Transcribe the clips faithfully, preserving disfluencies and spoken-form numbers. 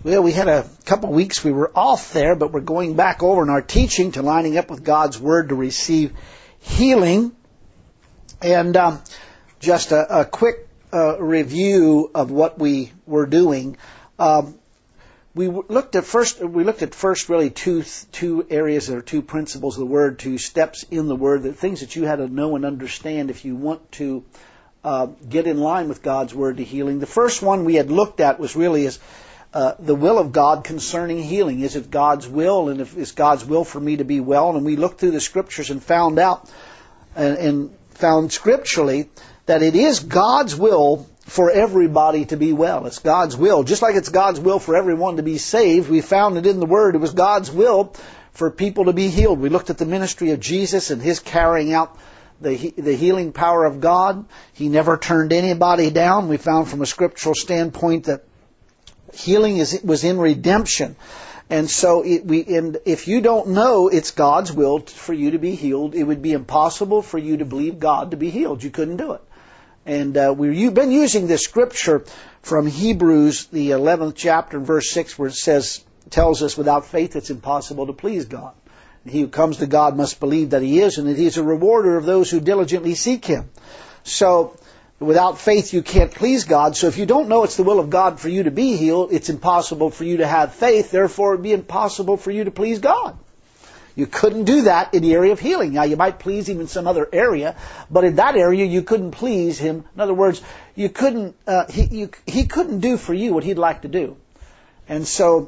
Well, we had a couple of weeks we were off there, but we're going back over in our teaching to lining up with God's Word to receive healing. And um, just a, a quick uh, review of what we were doing. Um, we looked at first. We looked at first really two two areas or two principles of the Word, two steps in the Word, the things that you had to know and understand if you want to uh, get in line with God's Word to healing. The first one we had looked at was really as Uh, the will of God concerning healing. Is it God's will? And if it's God's will for me to be well? And we looked through the Scriptures and found out and, and found scripturally that it is God's will for everybody to be well. It's God's will. Just like it's God's will for everyone to be saved, we found it in the Word. It was God's will for people to be healed. We looked at the ministry of Jesus and His carrying out the, the healing power of God. He never turned anybody down. We found from a scriptural standpoint that healing is was in redemption, and so it, we. And if you don't know it's God's will for you to be healed, it would be impossible for you to believe God to be healed. You couldn't do it. And uh, we've been using this scripture from Hebrews, the eleventh chapter, verse six, where it says, tells us, without faith it's impossible to please God. He who comes to God must believe that He is, and that He is a rewarder of those who diligently seek Him. So without faith, you can't please God. So if you don't know it's the will of God for you to be healed, it's impossible for you to have faith. Therefore, it would be impossible for you to please God. You couldn't do that in the area of healing. Now, you might please Him in some other area, but in that area, you couldn't please Him. In other words, you couldn't. Uh, he, you, he couldn't do for you what He'd like to do. And so,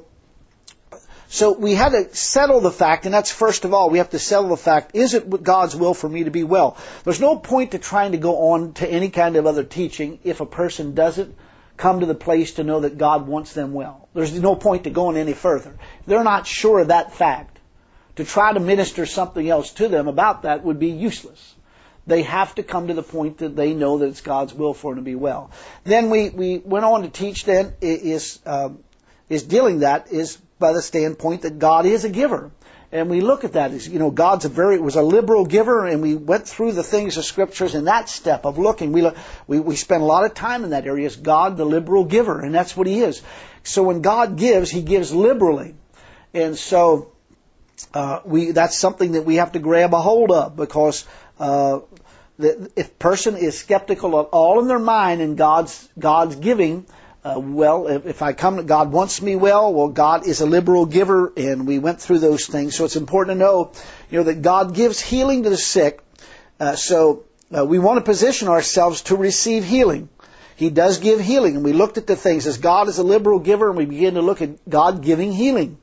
so we had to settle the fact, and that's first of all, we have to settle the fact, is it God's will for me to be well? There's no point to trying to go on to any kind of other teaching if a person doesn't come to the place to know that God wants them well. There's no point to going any further. They're not sure of that fact. To try to minister something else to them about that would be useless. They have to come to the point that they know that it's God's will for them to be well. Then we, we went on to teach then is, um, is dealing that is by the standpoint that God is a giver. And we look at that as, you know, God's a very, was a liberal giver, and we went through the things of Scriptures in that step of looking. We, look, we, we spent a lot of time in that area. Is God the liberal giver? And that's what He is. So when God gives, He gives liberally. And so, uh, we, that's something that we have to grab a hold of, because, uh, the, if a person is skeptical at all in their mind in God's, God's giving, Uh, well, if, if I come to God wants me well, well, God is a liberal giver, and we went through those things. So it's important to know, you know, that God gives healing to the sick. Uh, so uh, we want to position ourselves to receive healing. He does give healing, and we looked at the things as God is a liberal giver, and we begin to look at God giving healing.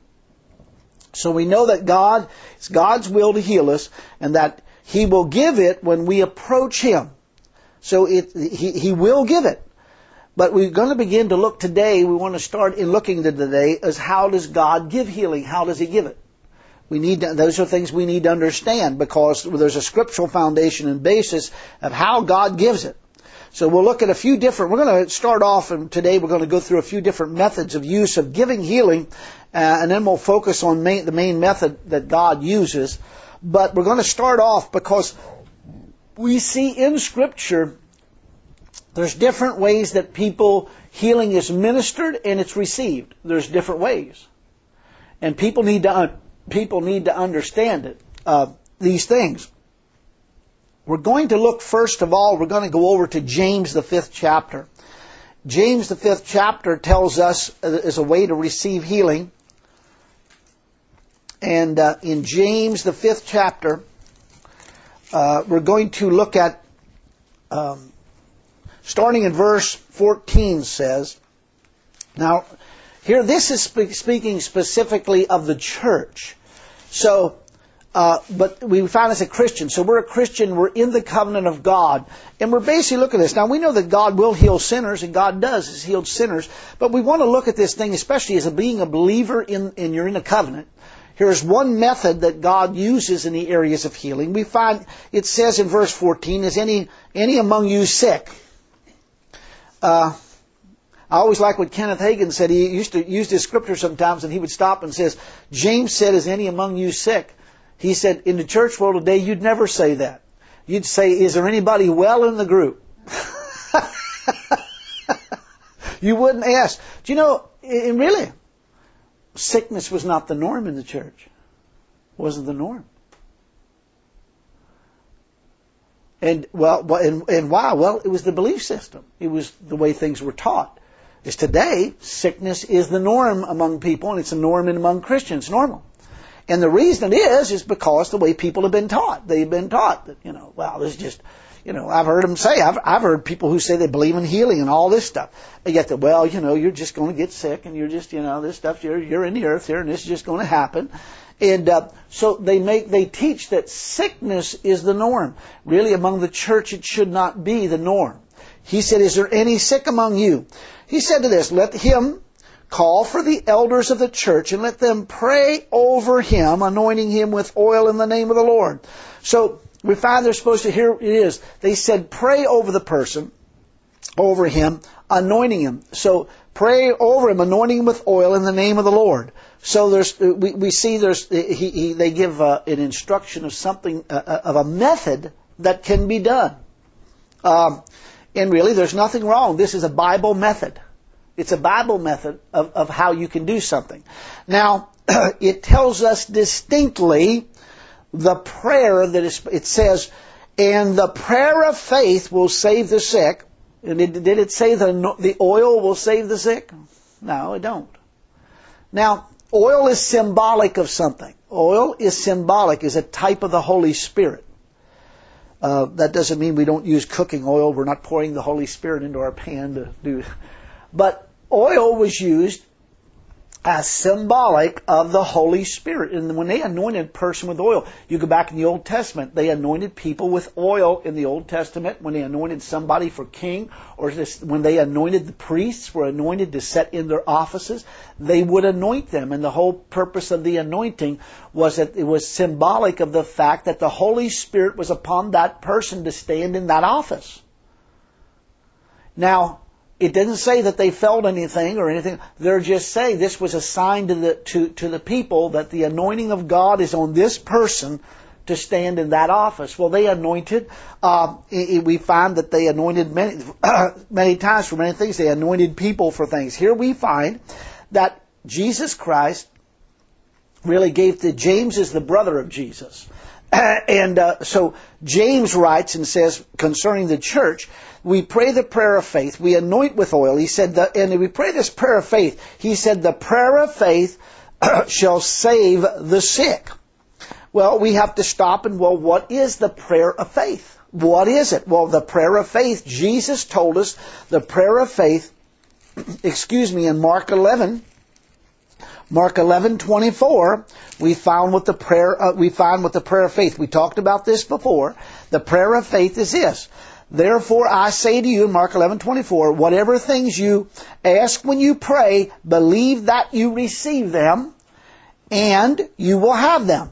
So we know that God, it's God's will to heal us, and that He will give it when we approach Him. So it, He, He will give it. But we're going to begin to look today, we want to start in looking to today, as how does God give healing? How does He give it? We need to, those are things we need to understand, because there's a scriptural foundation and basis of how God gives it. So we'll look at a few different, we're going to start off, and today we're going to go through a few different methods of use of giving healing, uh, and then we'll focus on main, the main method that God uses. But we're going to start off because we see in Scripture there's different ways that people, healing is ministered and it's received. There's different ways. And people need to, un, people need to understand it, uh, these things. We're going to look, first of all, we're going to go over to James, the fifth chapter. James, the fifth chapter, tells us uh, is a way to receive healing. And uh, in James, the fifth chapter, uh, we're going to look at, um, starting in verse fourteen says, now, here this is spe- speaking specifically of the church. So, uh, but we find as a Christian, so we're a Christian, we're in the covenant of God, and we're basically looking at this. Now, we know that God will heal sinners, and God does, He's healed sinners, but we want to look at this thing, especially as a, being a believer in, and you're in a covenant. Here's one method that God uses in the areas of healing. We find, it says in verse fourteen, is any, any among you sick? Uh, I always like what Kenneth Hagin said. He used to use this scripture sometimes, and he would stop and says, James said, is any among you sick? He said, in the church world today, you'd never say that. You'd say, is there anybody well in the group? You wouldn't ask. Do you know, and really, sickness was not the norm in the church. It wasn't the norm. And well, and, and why? Well, it was the belief system. It was the way things were taught. Is today, sickness is the norm among people, and it's a norm among Christians. Normal. And the reason it is, is because the way people have been taught. They've been taught that, you know, well, this is just, you know, I've heard them say, I've, I've heard people who say they believe in healing and all this stuff. And yet, that, well, you know, you're just going to get sick, and you're just, you know, this stuff, you're, you're in the earth here, and this is just going to happen. And uh, so they make, they teach that sickness is the norm. Really, among the church, it should not be the norm. He said, is there any sick among you? He said to this, let him call for the elders of the church and let them pray over him, anointing him with oil in the name of the Lord. So we find they're supposed to, here it is, they said pray over the person, over him, anointing him. So pray over him, anointing him with oil in the name of the Lord. So there's, we, we see there's, he, he, they give uh, an instruction of something, uh, of a method that can be done. Um, and really there's nothing wrong. This is a Bible method. It's a Bible method of, of how you can do something. Now, it tells us distinctly the prayer that is, it says, and the prayer of faith will save the sick. And it, did it say the, the oil will save the sick? No, it don't. Now, oil is symbolic of something. Oil is symbolic, is a type of the Holy Spirit. Uh, that doesn't mean we don't use cooking oil. We're not pouring the Holy Spirit into our pan to do. But oil was used as symbolic of the Holy Spirit. And when they anointed a person with oil, you go back in the Old Testament, they anointed people with oil in the Old Testament. When they anointed somebody for king, or this, when they anointed the priests, were anointed to set in their offices, they would anoint them. And the whole purpose of the anointing was that it was symbolic of the fact that the Holy Spirit was upon that person to stand in that office. Now, it didn't say that they felt anything or anything. They're just saying this was a sign to the to, to the people that the anointing of God is on this person to stand in that office. Well, they anointed. Uh, we find that they anointed many many times for many things. They anointed people for things. Here we find that Jesus Christ really gave to James is the brother of Jesus. And uh, so James writes and says concerning the church, we pray the prayer of faith. We anoint with oil. He said, the, and we pray this prayer of faith. He said, the prayer of faith shall save the sick. Well, we have to stop and, well, what is the prayer of faith? What is it? Well, the prayer of faith, Jesus told us the prayer of faith, excuse me, in Mark eleven, Mark eleven twenty-four, we found what the prayer uh, we found what the prayer of faith. We talked about this before. The prayer of faith is this. Therefore I say to you, Mark eleven twenty-four, whatever things you ask when you pray, believe that you receive them, and you will have them.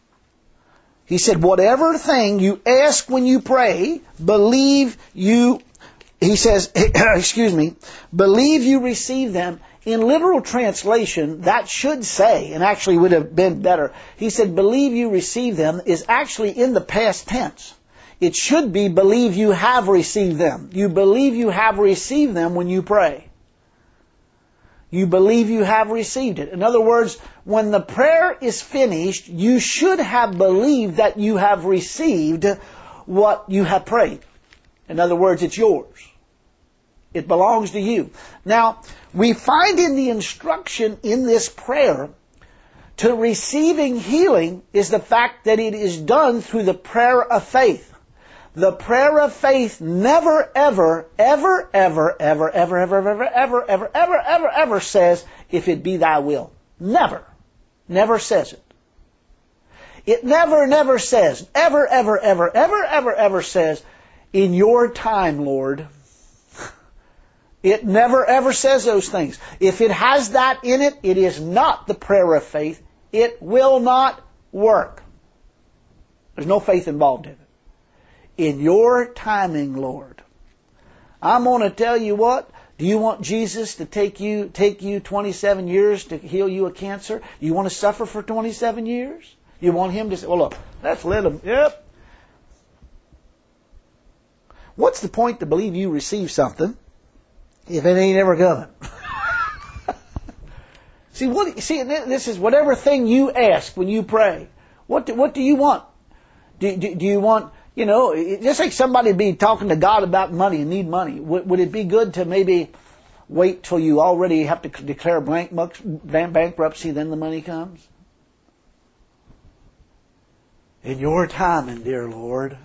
He said, whatever thing you ask when you pray, believe you, he says, excuse me, believe you receive them. In literal translation, that should say, and actually would have been better, he said, believe you receive them is actually in the past tense. It should be, believe you have received them. You believe you have received them when you pray. You believe you have received it. In other words, when the prayer is finished, you should have believed that you have received what you have prayed. In other words, it's yours. It belongs to you. Now, we find in the instruction in this prayer to receiving healing is the fact that it is done through the prayer of faith. The prayer of faith never, ever, ever, ever, ever, ever, ever, ever, ever, ever, ever, ever, ever says, if it be thy will. Never. Never says it. It never, never says, ever, ever, ever, ever, ever, ever says, in your time, Lord. It never, ever says those things. If it has that in it, it is not the prayer of faith. It will not work. There's no faith involved in it. In your timing, Lord. I'm going to tell you what. Do you want Jesus to take you take you twenty-seven years to heal you of cancer? Do you want to suffer for twenty-seven years? You want Him to say, well, look, let's let Him. Yep. What's the point to believe you receive something if it ain't ever coming? See, what, see, this is whatever thing you ask when you pray. What do, what do you want? Do, do, do you want, you know, just like somebody be talking to God about money and need money. Would, would it be good to maybe wait till you already have to declare blank bankruptcy, then the money comes? In your timing, dear Lord.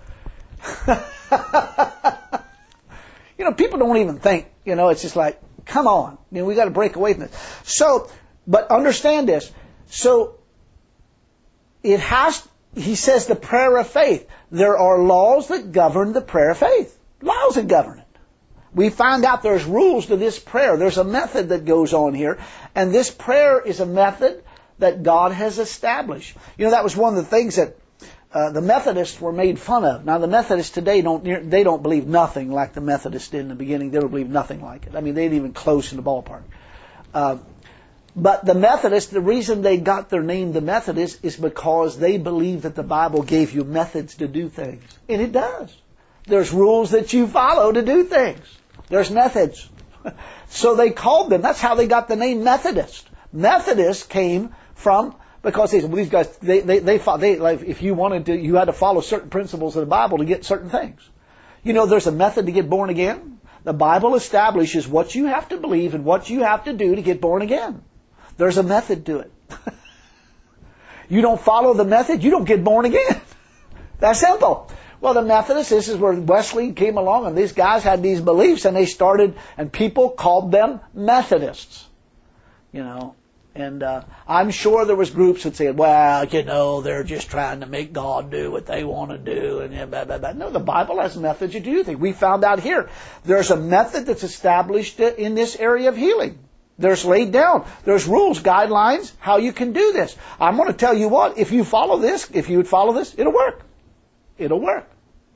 You know, people don't even think, you know, it's just like, come on. You know, we got to break away from this. So, but understand this. So, it has, he says the prayer of faith. There are laws that govern the prayer of faith. Laws that govern it. We find out there's rules to this prayer. There's a method that goes on here. And this prayer is a method that God has established. You know, that was one of the things that uh, the Methodists were made fun of. Now, the Methodists today don't they don't believe nothing like the Methodists did in the beginning. They don't believe nothing like it. I mean, they ain't even close in the ballpark. Uh, but the Methodists, the reason they got their name, the Methodists, is because they believe that the Bible gave you methods to do things. And it does. There's rules that you follow to do things. There's methods. So they called them. That's how they got the name Methodist. Methodist came from, because these, these guys, they, they, they, they, like, if you wanted to, you had to follow certain principles of the Bible to get certain things. You know, there's a method to get born again. The Bible establishes what you have to believe and what you have to do to get born again. There's a method to it. You don't follow the method, you don't get born again. That's simple. Well, the Methodists, this is where Wesley came along, and these guys had these beliefs, and they started, and people called them Methodists. You know, and uh, I'm sure there was groups that said, well, you know, they're just trying to make God do what they want to do, and blah, blah, blah. No, the Bible has methods to do things. We found out here, there's a method that's established in this area of healing. There's laid down. There's rules, guidelines, how you can do this. I'm going to tell you what, if you follow this, if you would follow this, it'll work. It'll work.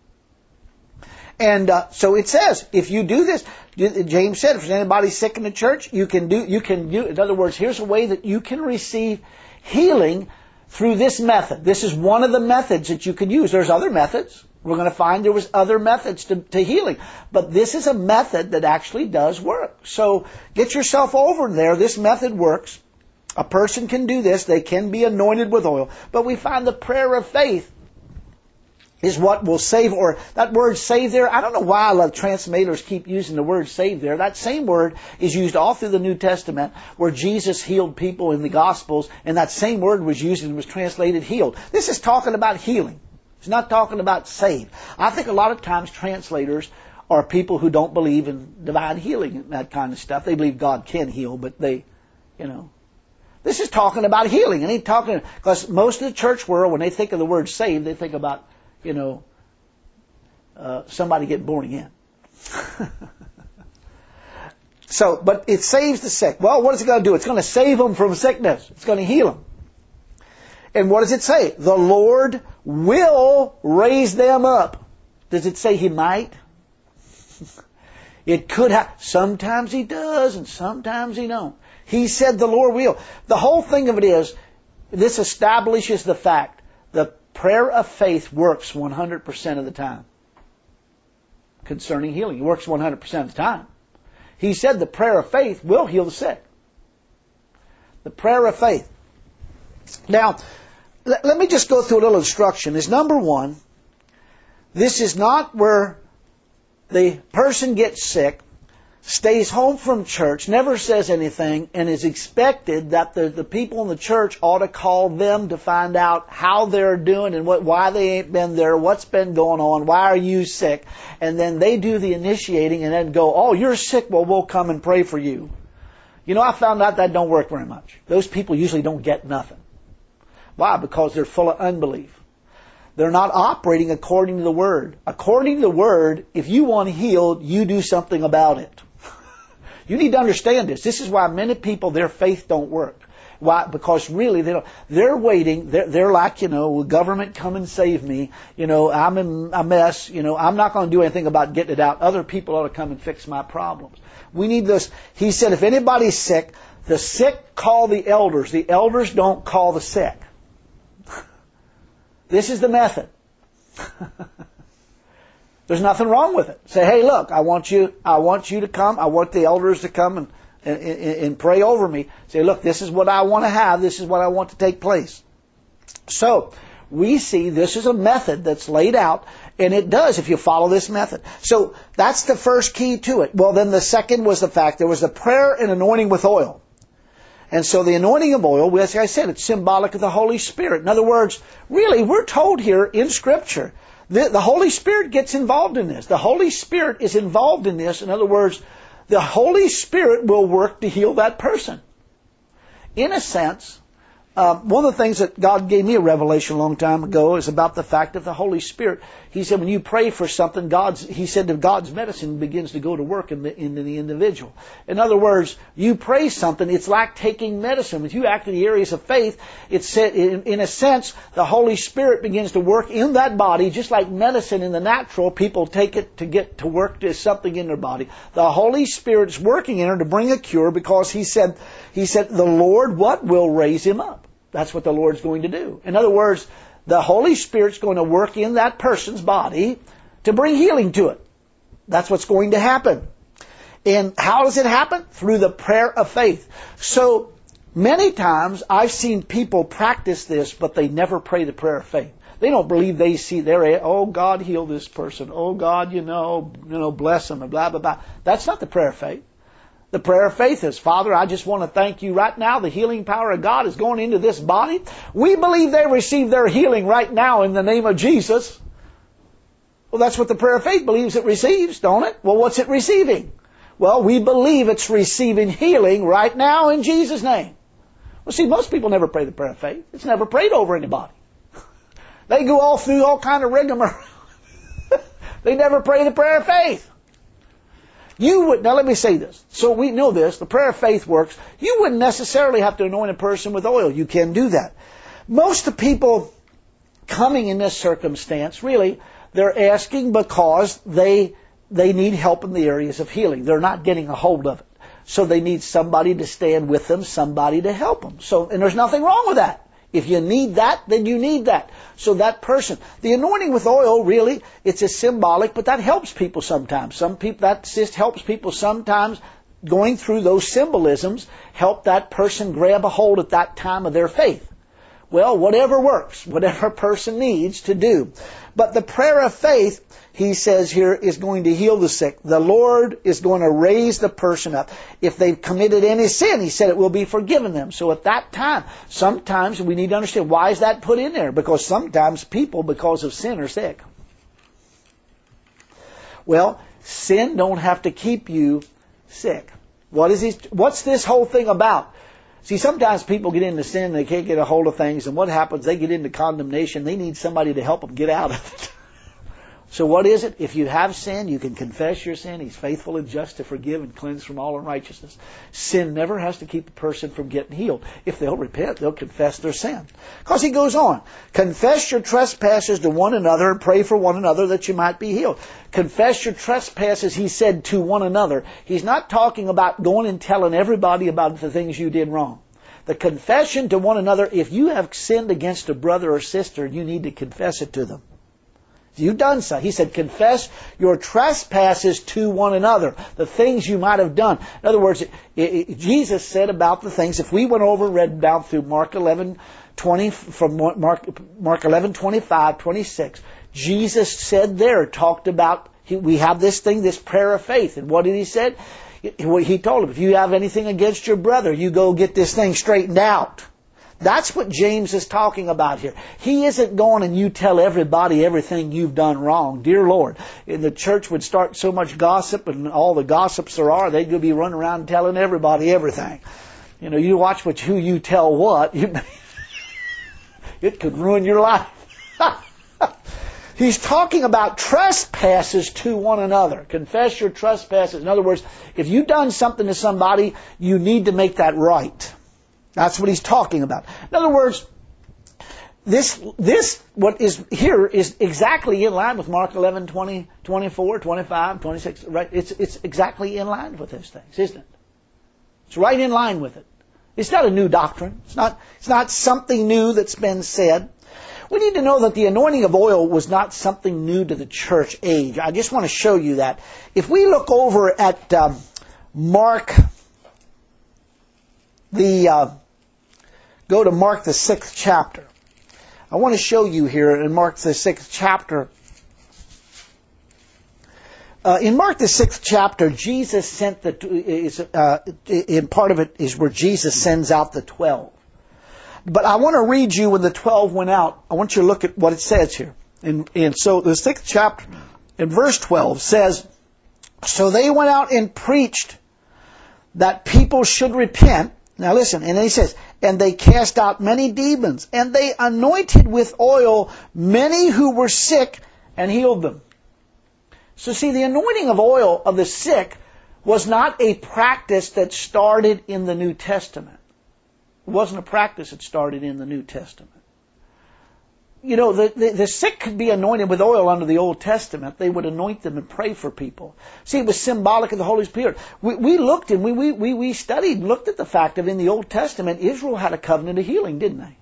And uh, so it says, if you do this, James said, if there's anybody sick in the church, you can do, you can do, in other words, here's a way that you can receive healing through this method. This is one of the methods that you can use. There's other methods. We're going to find there was other methods to, to healing. But this is a method that actually does work. So get yourself over there. This method works. A person can do this. They can be anointed with oil. But we find the prayer of faith is what will save, or that word save there, I don't know why a lot of translators keep using the word save there. That same word is used all through the New Testament where Jesus healed people in the Gospels, and that same word was used and was translated healed. This is talking about healing. It's not talking about save. I think a lot of times translators are people who don't believe in divine healing and that kind of stuff. They believe God can heal, but they, you know. This is talking about healing. And he's talking, because most of the church world, when they think of the word save, they think about, you know, uh, somebody getting born again. So, but it saves the sick. Well, what is it going to do? It's going to save them from sickness. It's going to heal them. And what does it say? The Lord will raise them up. Does it say He might? It could have. Sometimes He does, and sometimes He don't. He said the Lord will. The whole thing of it is, this establishes the fact the prayer of faith works one hundred percent of the time. Concerning healing, it works one hundred percent of the time. He said the prayer of faith will heal the sick. The prayer of faith. Now, let, let me just go through a little instruction. Is number one, this is not where the person gets sick, stays home from church, never says anything, and is expected that the, the people in the church ought to call them to find out how they're doing and what, why they ain't been there, what's been going on, why are you sick, and then they do the initiating and then go, oh, you're sick, well, we'll come and pray for you. You know, I found out that don't work very much. Those people usually don't get nothing. Why? Because they're full of unbelief. They're not operating according to the Word. According to the Word, if you want healed, you do something about it. You need to understand this. This is why many people, their faith don't work. Why? Because really, they don't, they're waiting. They're, they're like, you know, will government come and save me? You know, I'm in a mess. You know, I'm not going to do anything about getting it out. Other people ought to come and fix my problems. We need this. He said, if anybody's sick, the sick call the elders. The elders don't call the sick. This is the method. There's nothing wrong with it. Say, hey, look, I want you, I want you to come. I want the elders to come and and, and, and pray over me. Say, look, this is what I want to have. This is what I want to take place. So, we see this is a method that's laid out, and it does if you follow this method. So, that's the first key to it. Well, then the second was the fact there was the prayer and anointing with oil. And so the anointing of oil, as I said, it's symbolic of the Holy Spirit. In other words, really, we're told here in Scripture, the, the Holy Spirit gets involved in this. The Holy Spirit is involved in this. In other words, the Holy Spirit will work to heal that person. In a sense, um, one of the things that God gave me a revelation a long time ago is about the fact of the Holy Spirit. He said when you pray for something, God's, he said that God's medicine begins to go to work in the, in the individual. In other words, you pray something, it's like taking medicine. If you act in the areas of faith, it's in, in a sense, the Holy Spirit begins to work in that body, just like medicine in the natural, people take it to get to work to something in their body. The Holy Spirit is working in her to bring a cure because he said, he said, the Lord, what will raise him up? That's what the Lord's going to do. In other words, the Holy Spirit's going to work in that person's body to bring healing to it. That's what's going to happen. And how does it happen? Through the prayer of faith. So, many times I've seen people practice this, but they never pray the prayer of faith. They don't believe they see their, oh, God, heal this person. Oh, God, you know, you know, bless them, and blah, blah, blah. That's not the prayer of faith. The prayer of faith is, Father, I just want to thank you right now. The healing power of God is going into this body. We believe they receive their healing right now in the name of Jesus. Well, that's what the prayer of faith believes it receives, don't it? Well, what's it receiving? Well, we believe it's receiving healing right now in Jesus' name. Well, see, most people never pray the prayer of faith. It's never prayed over anybody. They go all through all kind of rigmarole. They never pray the prayer of faith. You would, now let me say this. So we know this, the prayer of faith works. You wouldn't necessarily have to anoint a person with oil. You can do that. Most of the people coming in this circumstance, really, they're asking because they, they need help in the areas of healing. They're not getting a hold of it. So they need somebody to stand with them, somebody to help them. So, and there's nothing wrong with that. If you need that, then you need that. So that person, the anointing with oil, really, it's a symbolic, but that helps people sometimes. Some people, that just helps people sometimes going through those symbolisms, help that person grab a hold at that time of their faith. Well, whatever works, whatever a person needs to do. But the prayer of faith, he says here, is going to heal the sick. The Lord is going to raise the person up. If they've committed any sin, he said it will be forgiven them. So at that time, sometimes we need to understand, why is that put in there? Because sometimes people, because of sin, are sick. Well, sin don't have to keep you sick. What is he, what's this whole thing about? See, sometimes people get into sin, they can't get a hold of things, and what happens? They get into condemnation. They need somebody to help them get out of it. So what is it? If you have sin, you can confess your sin. He's faithful and just to forgive and cleanse from all unrighteousness. Sin never has to keep a person from getting healed. If they'll repent, they'll confess their sin. Because he goes on, confess your trespasses to one another and pray for one another that you might be healed. Confess your trespasses, he said, to one another. He's not talking about going and telling everybody about the things you did wrong. The confession to one another, if you have sinned against a brother or sister, you need to confess it to them. You've done so. He said, confess your trespasses to one another, the things you might have done. In other words, it, it, Jesus said about the things, if we went over and read down through Mark eleven twenty, from Mark, Mark eleven twenty-five, twenty-six, Jesus said there, talked about, he, we have this thing, this prayer of faith. And what did he say? He told him, if you have anything against your brother, you go get this thing straightened out. That's what James is talking about here. He isn't going and you tell everybody everything you've done wrong. Dear Lord, and the church would start so much gossip, and all the gossips there are, they'd be running around telling everybody everything. You know, you watch what, who you tell what, you, it could ruin your life. He's talking about trespasses to one another. Confess your trespasses. In other words, if you've done something to somebody, you need to make that right. That's what he's talking about. In other words, this, this, what is here is exactly in line with Mark eleven, twenty, twenty-four, twenty-five, twenty-six, right? It's, it's exactly in line with those things, isn't it? It's right in line with it. It's not a new doctrine. It's not, it's not something new that's been said. We need to know that the anointing of oil was not something new to the church age. I just want to show you that. If we look over at um, Mark the uh, go to Mark the sixth chapter. I want to show you here in Mark the sixth chapter. Uh, in Mark the sixth chapter, Jesus sent the is uh, in part of it is where Jesus sends out the twelve. But I want to read you when the twelve went out. I want you to look at what it says here. And, and so the sixth chapter, in verse twelve, says, "So they went out and preached that people should repent." Now listen, and then he says, "And they cast out many demons, and they anointed with oil many who were sick and healed them." So see, the anointing of oil of the sick was not a practice that started in the New Testament. It wasn't a practice that started in the New Testament. You know, the, the, the sick could be anointed with oil under the Old Testament. They would anoint them and pray for people. See, it was symbolic of the Holy Spirit. We, we looked and we, we, we, we studied and looked at the fact that in the Old Testament, Israel had a covenant of healing, didn't they?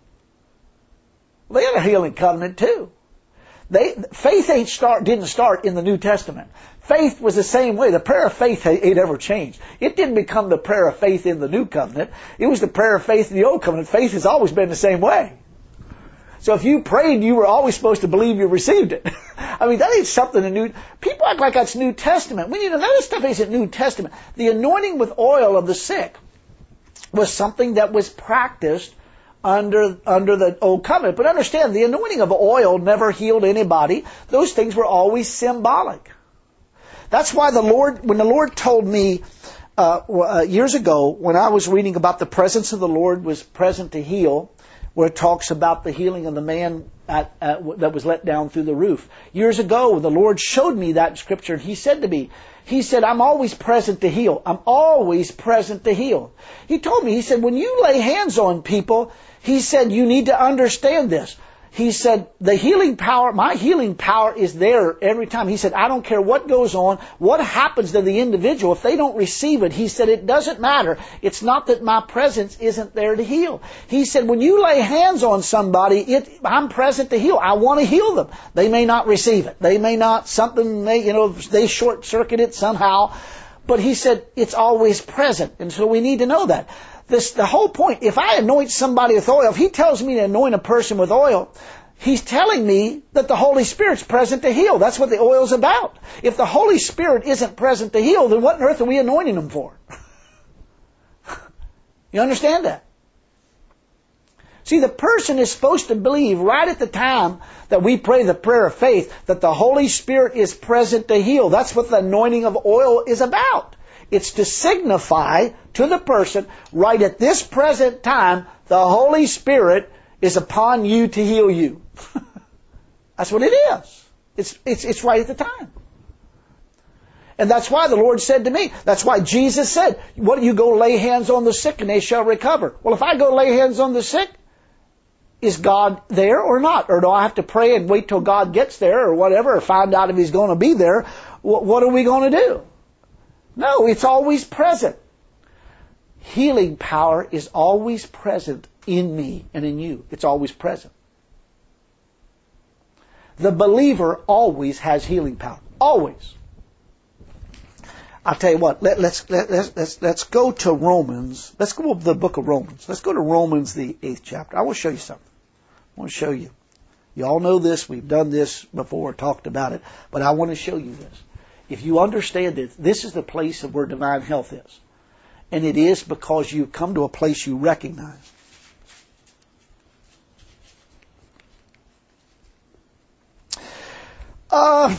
They had a healing covenant too. They, faith ain't start, didn't start in the New Testament. Faith was the same way. The prayer of faith ain't ever changed. It didn't become the prayer of faith in the New Covenant. It was the prayer of faith in the Old Covenant. Faith has always been the same way. So if you prayed, you were always supposed to believe you received it. I mean, that ain't something in New... People act like that's New Testament. We need to know this stuff isn't New Testament. The anointing with oil of the sick was something that was practiced under under the Old Covenant. But understand, the anointing of oil never healed anybody. Those things were always symbolic. That's why the Lord, when the Lord told me uh, uh, years ago, when I was reading about the presence of the Lord was present to heal, where it talks about the healing of the man at, at, that was let down through the roof. Years ago, the Lord showed me that in Scripture, and He said to me, He said, "I'm always present to heal. I'm always present to heal." He told me, He said, when you lay hands on people, He said, you need to understand this. He said, the healing power, my healing power is there every time. He said, I don't care what goes on, what happens to the individual. If they don't receive it, He said, it doesn't matter. It's not that my presence isn't there to heal. He said, when you lay hands on somebody, it, I'm present to heal. I want to heal them. They may not receive it. They may not, something, may, you know, they short circuit it somehow. But He said, it's always present. And so we need to know that. This, the whole point, if I anoint somebody with oil, if He tells me to anoint a person with oil, He's telling me that the Holy Spirit's present to heal. That's what the oil's about. If the Holy Spirit isn't present to heal, then what on earth are we anointing Him for? You understand that? See, the person is supposed to believe right at the time that we pray the prayer of faith that the Holy Spirit is present to heal. That's what the anointing of oil is about. It's to signify to the person, right at this present time, the Holy Spirit is upon you to heal you. That's what it is. It's, it's, it's right at the time. And that's why the Lord said to me, that's why Jesus said, what do you go lay hands on the sick and they shall recover? Well, if I go lay hands on the sick, is God there or not? Or do I have to pray and wait till God gets there or whatever, or find out if He's going to be there? What, what are we going to do? No, it's always present. Healing power is always present in me and in you. It's always present. The believer always has healing power. Always. I'll tell you what, let, let's, let, let's, let's, let's go to Romans. Let's go to the book of Romans. Let's go to Romans, the eighth chapter. I want to show you something. I want to show you. You all know this. We've done this before, talked about it. But I want to show you this. If you understand it, this is the place of where divine health is. And it is because you've come to a place you recognize. Uh,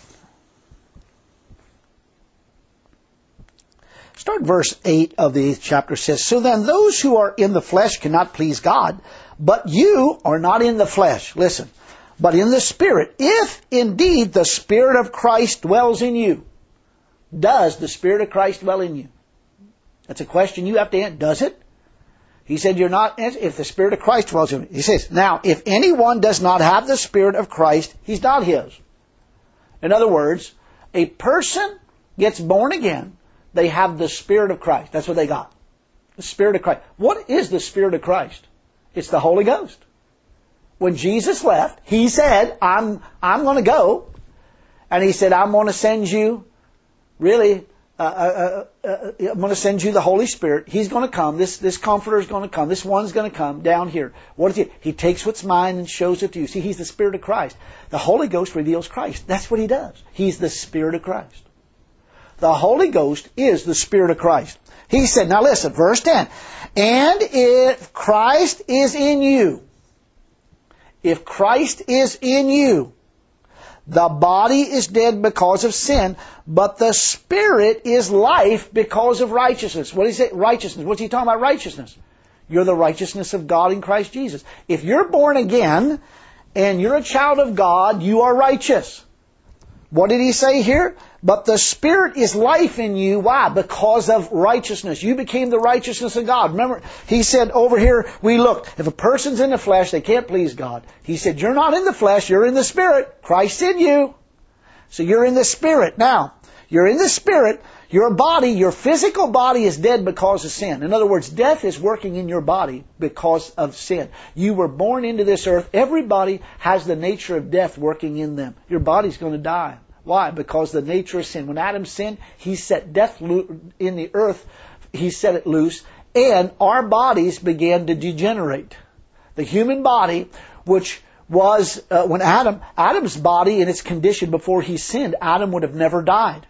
start verse eight of the eighth chapter says, "So then those who are in the flesh cannot please God, but you are not in the flesh." Listen. "But in the Spirit, if indeed the Spirit of Christ dwells in you." Does the Spirit of Christ dwell in you? That's a question you have to answer. Does it? He said, you're not, if the Spirit of Christ dwells in you. He says, now, if anyone does not have the Spirit of Christ, he's not His. In other words, a person gets born again, they have the Spirit of Christ. That's what they got. The Spirit of Christ. What is the Spirit of Christ? It's the Holy Ghost. When Jesus left, He said, I'm, I'm going to go. And He said, I'm going to send you, really, uh, uh, uh, uh, I'm going to send you the Holy Spirit. He's going to come. This this Comforter is going to come. This one's going to come down here. What is he? He takes what's mine and shows it to you. See, He's the Spirit of Christ. The Holy Ghost reveals Christ. That's what He does. He's the Spirit of Christ. The Holy Ghost is the Spirit of Christ. He said, now listen, verse ten. And if Christ is in you, if Christ is in you, the body is dead because of sin, but the Spirit is life because of righteousness. What is it? Righteousness. What's he talking about? Righteousness. You're the righteousness of God in Christ Jesus. If you're born again and you're a child of God, you are righteous. What did he say here? But the Spirit is life in you. Why? Because of righteousness. You became the righteousness of God. Remember, he said over here, we looked, if a person's in the flesh, they can't please God. He said, you're not in the flesh, you're in the Spirit. Christ's in you. So you're in the Spirit. Now, you're in the Spirit. Your body, your physical body is dead because of sin. In other words, death is working in your body because of sin. You were born into this earth. Everybody has the nature of death working in them. Your body's going to die. Why? Because the nature of sin. When Adam sinned, he set death in the earth. He set it loose. And our bodies began to degenerate. The human body, which was, uh, when Adam, Adam's body in its condition before he sinned, Adam would have never died.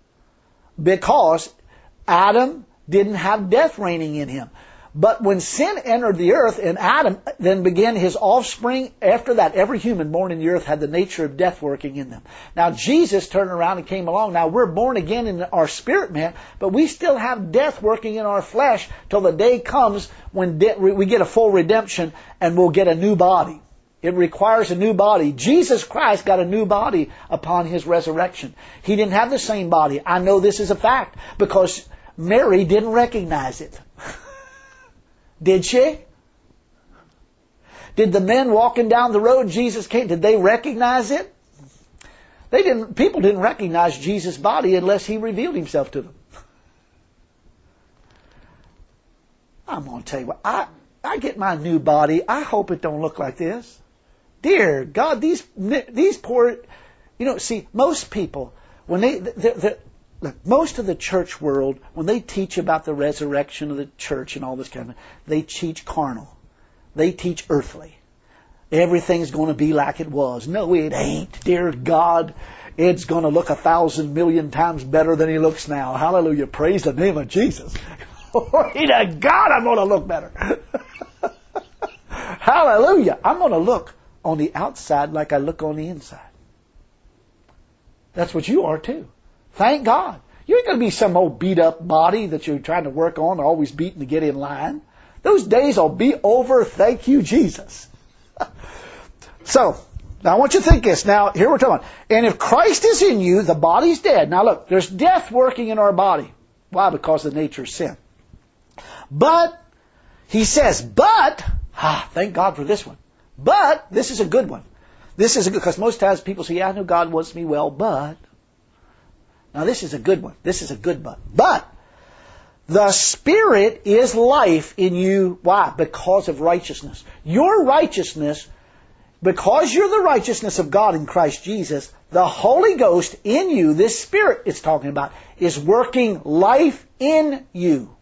Because Adam didn't have death reigning in him. But when sin entered the earth and Adam then began his offspring, after that every human born in the earth had the nature of death working in them. Now Jesus turned around and came along. Now we're born again in our spirit man, but we still have death working in our flesh till the day comes when de- we get a full redemption and we'll get a new body. It requires a new body. Jesus Christ got a new body upon His resurrection. He didn't have the same body. I know this is a fact because Mary didn't recognize it. Did she? Did the men walking down the road Jesus came, did they recognize it? They didn't. People didn't recognize Jesus' body unless He revealed Himself to them. I'm going to tell you what, I, I get my new body. I hope it don't look like this. Dear God, these these poor, you know, see, most people, when they, they're, they're, look, most of the church world, when they teach about the resurrection of the church and all this kind of, they teach carnal. They teach earthly. Everything's going to be like it was. No, it ain't. Dear God, it's going to look a thousand million times better than He looks now. Hallelujah. Praise the name of Jesus. Glory to God, I'm going to look better. Hallelujah. I'm going to look on the outside like I look on the inside. That's what you are too. Thank God. You ain't going to be some old beat up body that you're trying to work on, always beating to get in line. Those days will be over. Thank you, Jesus. So, now I want you to think this. Now, here we're talking. And if Christ is in you, the body's dead. Now look, there's death working in our body. Why? Because of the nature of sin. But, he says, but, ah, thank God for this one. But, this is a good one. This is a good, because most times people say, yeah, I know God wants me well, but. Now this is a good one. This is a good but. But, the Spirit is life in you. Why? Because of righteousness. Your righteousness, because you're the righteousness of God in Christ Jesus, the Holy Ghost in you, this Spirit it's talking about, is working life in you.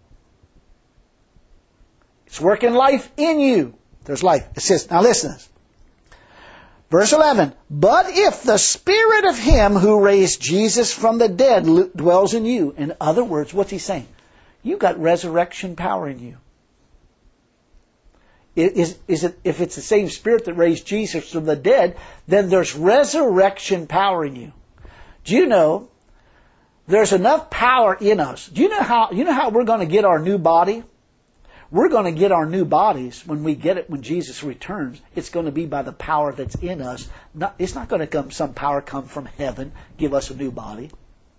It's working life in you. There's life. It says, now listen to this. Verse eleven, but if the Spirit of Him who raised Jesus from the dead dwells in you. In other words, what's He saying? You got resurrection power in you. Is, is it, if it's the same Spirit that raised Jesus from the dead, then there's resurrection power in you. Do you know there's enough power in us? Do you know how, you know how we're going to get our new body? We're going to get our new bodies when we get it when Jesus returns. It's going to be by the power that's in us. Not, it's not going to come, some power come from heaven, give us a new body.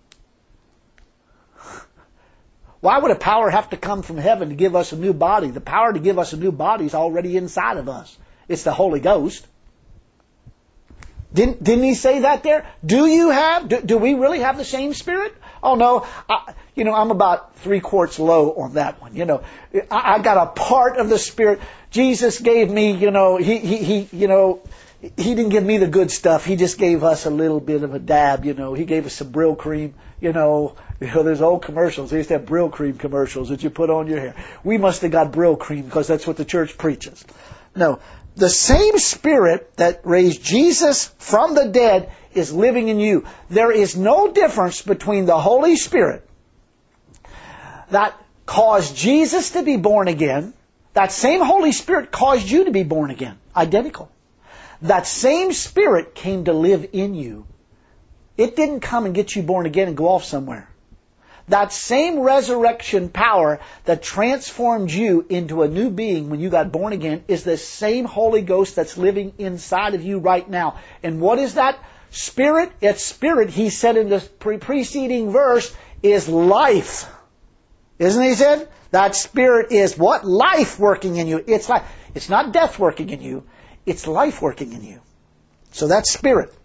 Why would a power have to come from heaven to give us a new body? The power to give us a new body is already inside of us. It's the Holy Ghost. Didn't, didn't he say that there? Do you have, do, do we really have the same Spirit? Oh no, I, you know, I'm about three quarts low on that one. You know, I, I got a part of the Spirit. Jesus gave me, you know, he, he, he, you know, He didn't give me the good stuff. He just gave us a little bit of a dab, you know. He gave us some Brill cream, you know. You know, there's old commercials. They used to have Brill cream commercials that you put on your hair. We must have got Brill cream because that's what the church preaches. No, the same Spirit that raised Jesus from the dead is living in you. There is no difference between the Holy Spirit that caused Jesus to be born again. That same Holy Spirit caused you to be born again. Identical. That same Spirit came to live in you. It didn't come and get you born again and go off somewhere. That same resurrection power that transformed you into a new being when you got born again is the same Holy Ghost that's living inside of you right now. And what is that Spirit? It's Spirit, he said in the pre- preceding verse, is life. Isn't he said? That Spirit is what? Life working in you. It's like, it's not death working in you. It's life working in you. So that's Spirit.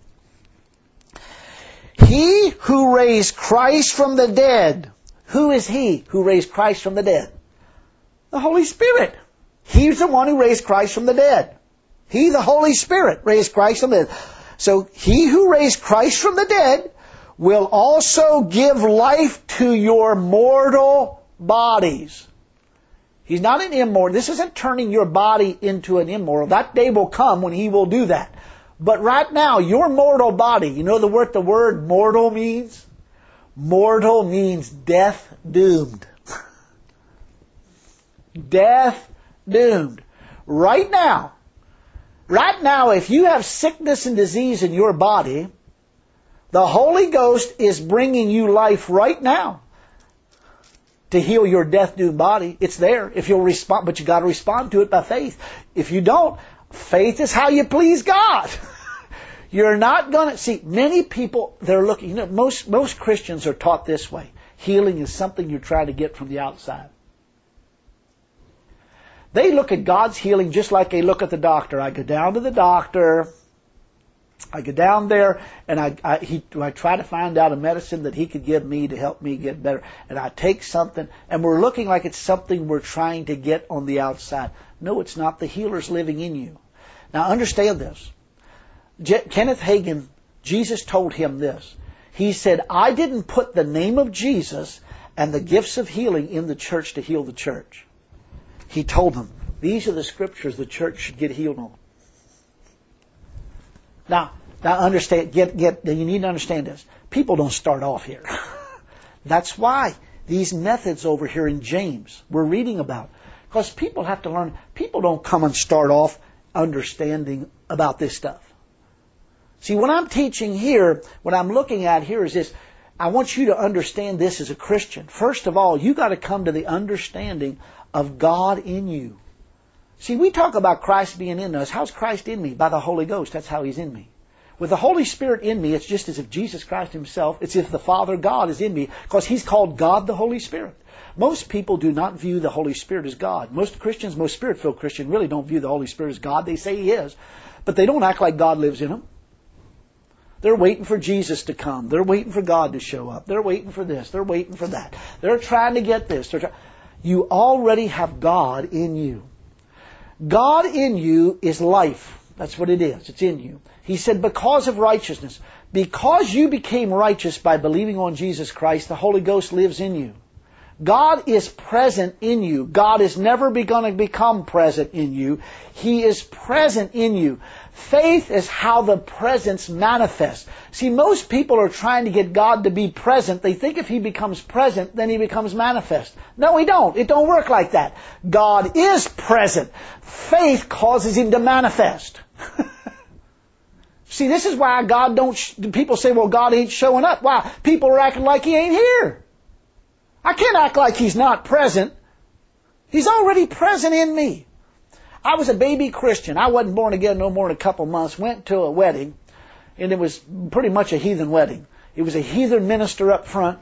He who raised Christ from the dead. Who is He who raised Christ from the dead? The Holy Spirit. He's the one who raised Christ from the dead. He, the Holy Spirit, raised Christ from the dead. So He who raised Christ from the dead will also give life to your mortal bodies. He's not an immortal. This isn't turning your body into an immortal. That day will come when He will do that. But right now, your mortal body, you know the word the word mortal means? Mortal means death doomed. Death doomed. Right now, right now, if you have sickness and disease in your body, the Holy Ghost is bringing you life right now to heal your death-doomed body. It's there if you'll respond, but you got to respond to it by faith. If you don't, faith is how you please God. You're not going to see many people. They're looking. You know, most most Christians are taught this way: healing is something you're trying to get from the outside. They look at God's healing just like they look at the doctor. I go down to the doctor. I go down there and I, I, he, I try to find out a medicine that he could give me to help me get better. And I take something, and we're looking like it's something we're trying to get on the outside. No, it's not. The healer's living in you. Now understand this. Je- Kenneth Hagin, Jesus told him this. He said, I didn't put the name of Jesus and the gifts of healing in the church to heal the church. He told them, these are the scriptures the church should get healed on. Now, now understand, get, get, you need to understand this. People don't start off here. That's why these methods over here in James we're reading about. Because people have to learn, people don't come and start off understanding about this stuff. See, what I'm teaching here, what I'm looking at here is this. I want you to understand this as a Christian. First of all, you got to come to the understanding of God in you. See, we talk about Christ being in us. How's Christ in me? By the Holy Ghost. That's how He's in me. With the Holy Spirit in me, it's just as if Jesus Christ Himself, it's as if the Father God is in me, because He's called God the Holy Spirit. Most people do not view the Holy Spirit as God. Most Christians, most Spirit-filled Christians, really don't view the Holy Spirit as God. They say He is, but they don't act like God lives in them. They're waiting for Jesus to come. They're waiting for God to show up. They're waiting for this. They're waiting for that. They're trying to get this. They're try- you already have God in you. God in you is life. That's what it is. It's in you. He said, because of righteousness, because you became righteous by believing on Jesus Christ, the Holy Ghost lives in you. God is present in you. God is never going to become present in you. He is present in you. Faith is how the presence manifests. See, most people are trying to get God to be present. They think if He becomes present, then He becomes manifest. No, He don't. It don't work like that. God is present. Faith causes Him to manifest. See, this is why God don't... Sh- people say, well, God ain't showing up. Why? People are acting like He ain't here. I can't act like He's not present. He's already present in me. I was a baby Christian. I wasn't born again no more than a couple months. Went to a wedding, and it was pretty much a heathen wedding. It was a heathen minister up front.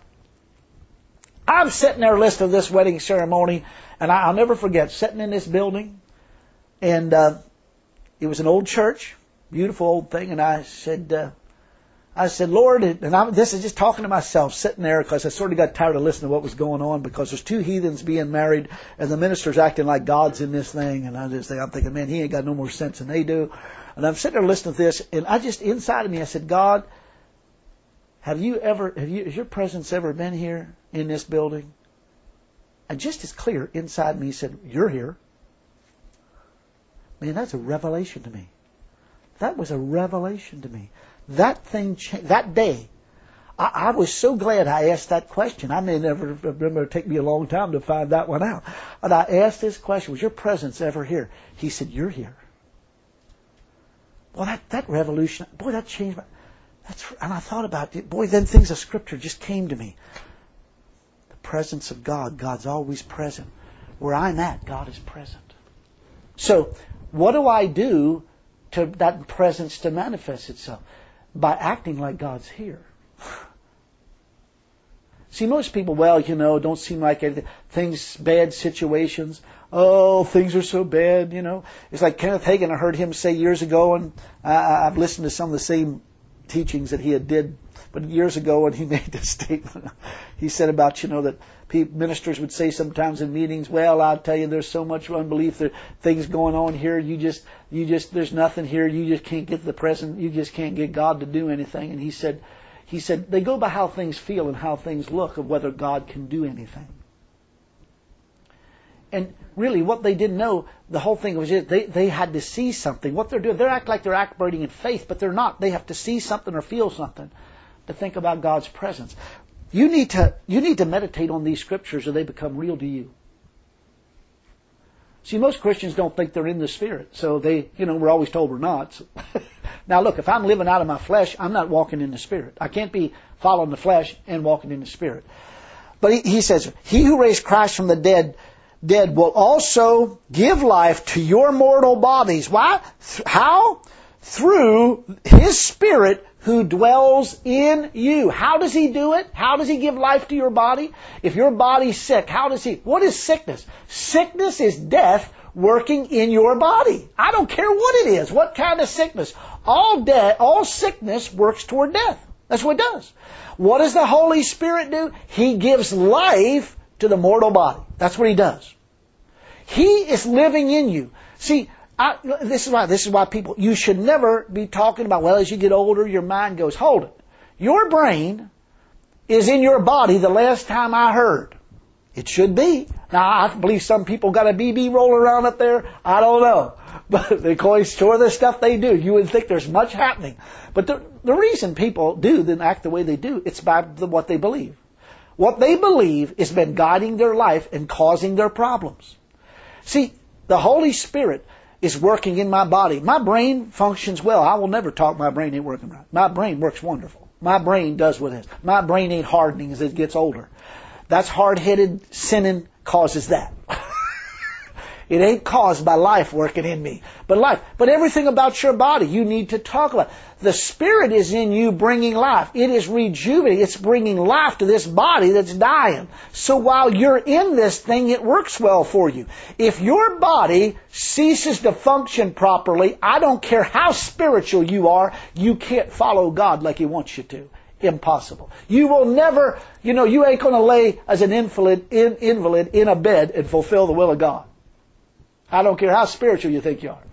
I'm sitting there listening to this wedding ceremony, and I'll never forget sitting in this building, and uh, it was an old church, beautiful old thing, and I said, uh, I said, Lord, and I'm, this is just talking to myself, sitting there, because I sort of got tired of listening to what was going on, because there's two heathens being married, and the minister's acting like God's in this thing, and I just think, I'm thinking, man, he ain't got no more sense than they do. And I'm sitting there listening to this, and I just, inside of me, I said, God, have you ever, have you, has your presence ever been here in this building? And just as clear inside me, he said, you're here. Man, that's a revelation to me. That was a revelation to me. That thing, that day, I, I was so glad I asked that question. I may never remember, it take me a long time to find that one out. But I asked this question, was your presence ever here? He said, you're here. Well, that, that revolution, boy, that changed my, that's, and I thought about it, boy, then things of Scripture just came to me. The presence of God, God's always present. Where I'm at, God is present. So, what do I do to that presence to manifest itself? By acting like God's here. See, most people, well, you know, don't seem like anything. Things, bad situations. Oh, things are so bad, you know. It's like Kenneth Hagin, I heard him say years ago, and I, I've listened to some of the same teachings that he had did, but years ago, and he made this statement. He said about, you know, that people, ministers would say sometimes in meetings, well, I'll tell you, there's so much unbelief, there things going on here, you just, you just, there's nothing here, you just can't get the present, you just can't get God to do anything. And he said, he said, they go by how things feel and how things look of whether God can do anything. And really, what they didn't know, the whole thing was just, they, they had to see something. What they're doing, they act like they're operating in faith, but they're not. They have to see something or feel something to think about God's presence. You need to, you need to meditate on these scriptures or they become real to you. See, most Christians don't think they're in the Spirit, so they, you know, we're always told we're not. So. Now look, if I'm living out of my flesh, I'm not walking in the Spirit. I can't be following the flesh and walking in the Spirit. But he, he says, he who raised Christ from the dead, dead will also give life to your mortal bodies. Why? How? Through His Spirit who dwells in you. How does He do it? How does He give life to your body? If your body's sick, how does He? What is sickness? Sickness is death working in your body. I don't care what it is. What kind of sickness? All death, all sickness works toward death. That's what it does. What does the Holy Spirit do? He gives life to the mortal body. That's what He does. He is living in you. See, I, this is why, this is why people, you should never be talking about, well, as you get older, your mind goes, hold it. Your brain is in your body the last time I heard. It should be. Now, I believe some people got a B B rolling around up there. I don't know. But they call sure the stuff they do. You would think there's much happening. But the, the reason people do then act the way they do, it's by the, what they believe. What they believe has been guiding their life and causing their problems. See, the Holy Spirit is working in my body. My brain functions well. I will never talk my brain ain't working right. My brain works wonderful. My brain does what it is. My brain ain't hardening as it gets older. That's hard-headed sinning causes that. It ain't caused by life working in me, but life. But everything about your body you need to talk about. The Spirit is in you bringing life. It is rejuvenating. It's bringing life to this body that's dying. So while you're in this thing, it works well for you. If your body ceases to function properly, I don't care how spiritual you are, you can't follow God like He wants you to. Impossible. You will never, you know, you ain't going to lay as an invalid in, invalid in a bed and fulfill the will of God. I don't care how spiritual you think you are.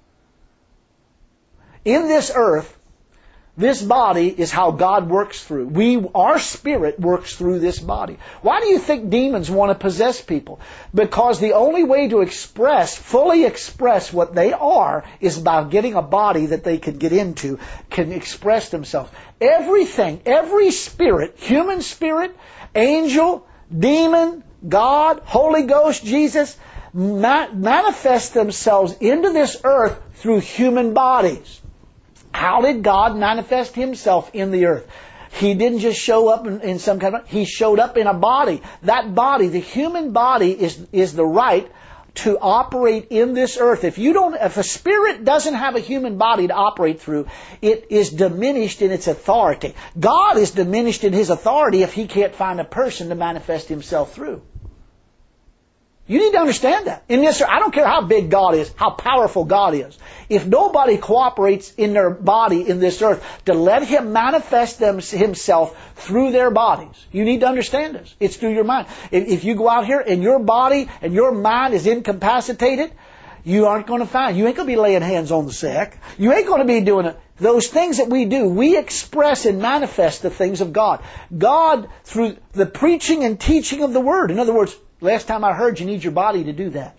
In this earth, this body is how God works through. We, our spirit works through this body. Why do you think demons want to possess people? Because the only way to express, fully express what they are is by getting a body that they can get into, can express themselves. Everything, every spirit, human spirit, angel, demon, God, Holy Ghost, Jesus, manifest themselves into this earth through human bodies. How did God manifest Himself in the earth? He didn't just show up in, in some kind of... He showed up in a body. That body, the human body, is, is the right to operate in this earth. If you don't, if a spirit doesn't have a human body to operate through, it is diminished in its authority. God is diminished in His authority if He can't find a person to manifest Himself through. You need to understand that. And yes, sir, I don't care how big God is, how powerful God is. If nobody cooperates in their body in this earth to let Him manifest them, Himself through their bodies, you need to understand this. It's through your mind. If, if you go out here and your body and your mind is incapacitated, you aren't going to find. You ain't going to be laying hands on the sick. You ain't going to be doing it. Those things that we do, we express and manifest the things of God. God, through the preaching and teaching of the Word. In other words, last time I heard, you need your body to do that.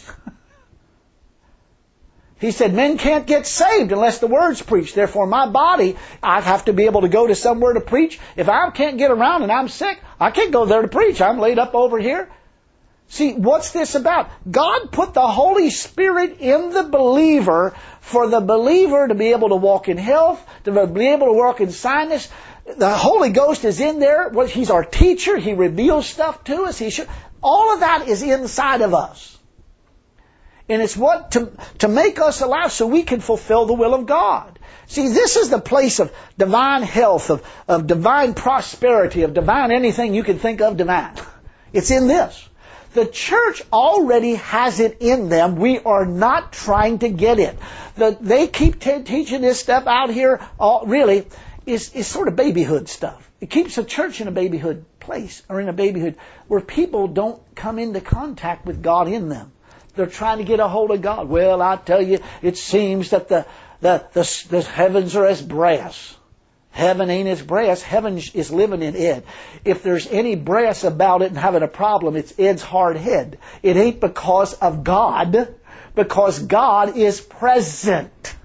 He said, men can't get saved unless the Word's preached. Therefore, my body, I have to be able to go to somewhere to preach. If I can't get around and I'm sick, I can't go there to preach. I'm laid up over here. See, what's this about? God put the Holy Spirit in the believer for the believer to be able to walk in health, to be able to walk in soundness. The Holy Ghost is in there. He's our teacher. He reveals stuff to us. He should. All of that is inside of us. And it's what to, to make us alive so we can fulfill the will of God. See, this is the place of divine health, of, of divine prosperity, of divine anything you can think of divine. It's in this. The church already has it in them. We are not trying to get it. The, they keep t- teaching this stuff out here, all, really, is, is sort of babyhood stuff. It keeps the church in a babyhood place, or in a babyhood where people don't come into contact with God in them. They're trying to get a hold of God. Well, I tell you, it seems that the, the, the, the heavens are as brass. Heaven ain't as brass. Heaven is living in Ed. If there's any brass about it and having a problem, it's Ed's hard head. It ain't because of God, because God is present.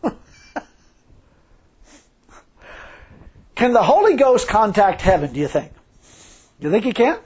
Can the Holy Ghost contact heaven, do you think? Do you think He can?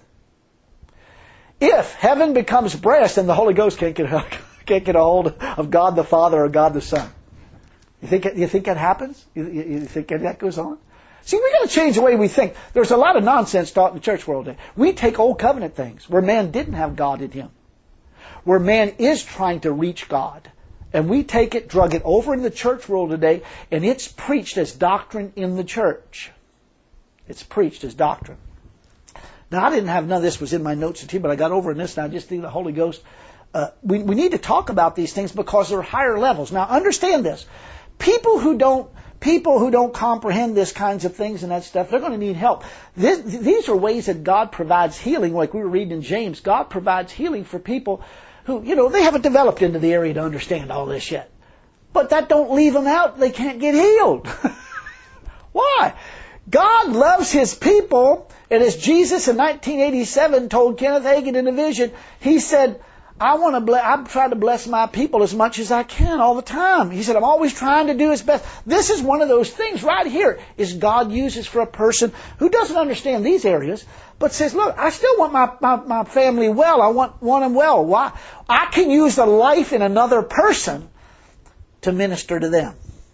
If heaven becomes brass, then the Holy Ghost can't get, can't get a hold of God the Father or God the Son. You think, you think that happens? You, you, you think that goes on? See, we've got to change the way we think. There's a lot of nonsense taught in the church world today. We take old covenant things where man didn't have God in him, where man is trying to reach God. And we take it, drug it over in the church world today, and it's preached as doctrine in the church. It's preached as doctrine. Now, I didn't have, none of this was in my notes too, but I got over in this, and I just think the Holy Ghost, uh, we, we need to talk about these things because they're higher levels. Now, understand this. People who don't, people who don't comprehend this kinds of things and that stuff, they're going to need help. This, these are ways that God provides healing, like we were reading in James. God provides healing for people who, you know, they haven't developed into the area to understand all this yet. But that don't leave them out. They can't get healed. Why? God loves His people, and as Jesus in nineteen eighty-seven told Kenneth Hagin in a vision, He said, I want to bless, I'm trying to bless my people as much as I can all the time. He said, I'm always trying to do His best. This is one of those things right here is God uses for a person who doesn't understand these areas, but says, look, I still want my, my, my family well. I want, want them well. Why? I can use the life in another person to minister to them.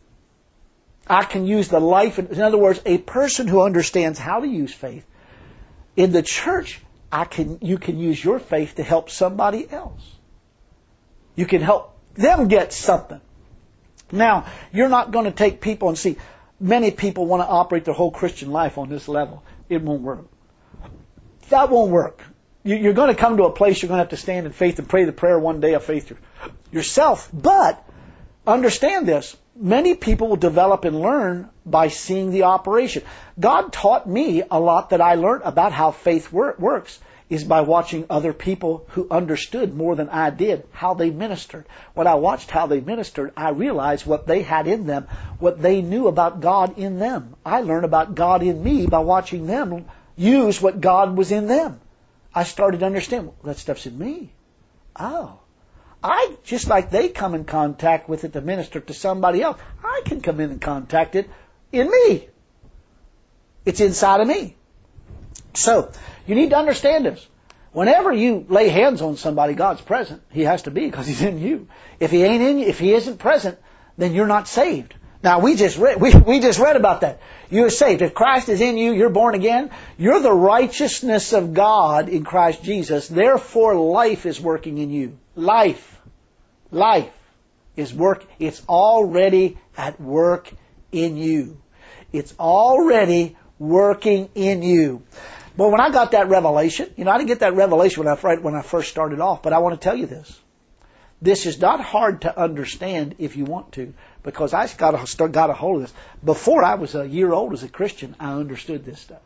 I can use the life, in, in other words, a person who understands how to use faith. In the church, I can, you can use your faith to help somebody else. You can help them get something. Now, you're not going to take people and see, many people want to operate their whole Christian life on this level. It won't work. That won't work. You're going to come to a place you're going to have to stand in faith and pray the prayer one day of faith yourself. But understand this. Many people will develop and learn by seeing the operation. God taught me a lot that I learned about how faith wor- works is by watching other people who understood more than I did how they ministered. When I watched how they ministered, I realized what they had in them, what they knew about God in them. I learned about God in me by watching them use what God was in them. I started to understand, well, that stuff's in me. Oh. I, just like they come in contact with it to minister to somebody else, I can come in and contact it in me. It's inside of me. So, you need to understand this. Whenever you lay hands on somebody, God's present. He has to be because He's in you. If He ain't in you, if He isn't present, then you're not saved. Now, we just read, we, we just read about that. You're saved. If Christ is in you, you're born again. You're the righteousness of God in Christ Jesus. Therefore, life is working in you. Life. Life is work. It's already at work in you. It's already working in you. Well, when I got that revelation, you know, I didn't get that revelation when I, right when I first started off, but I want to tell you this. This is not hard to understand if you want to, because I got a, got a hold of this. Before I was a year old as a Christian, I understood this stuff.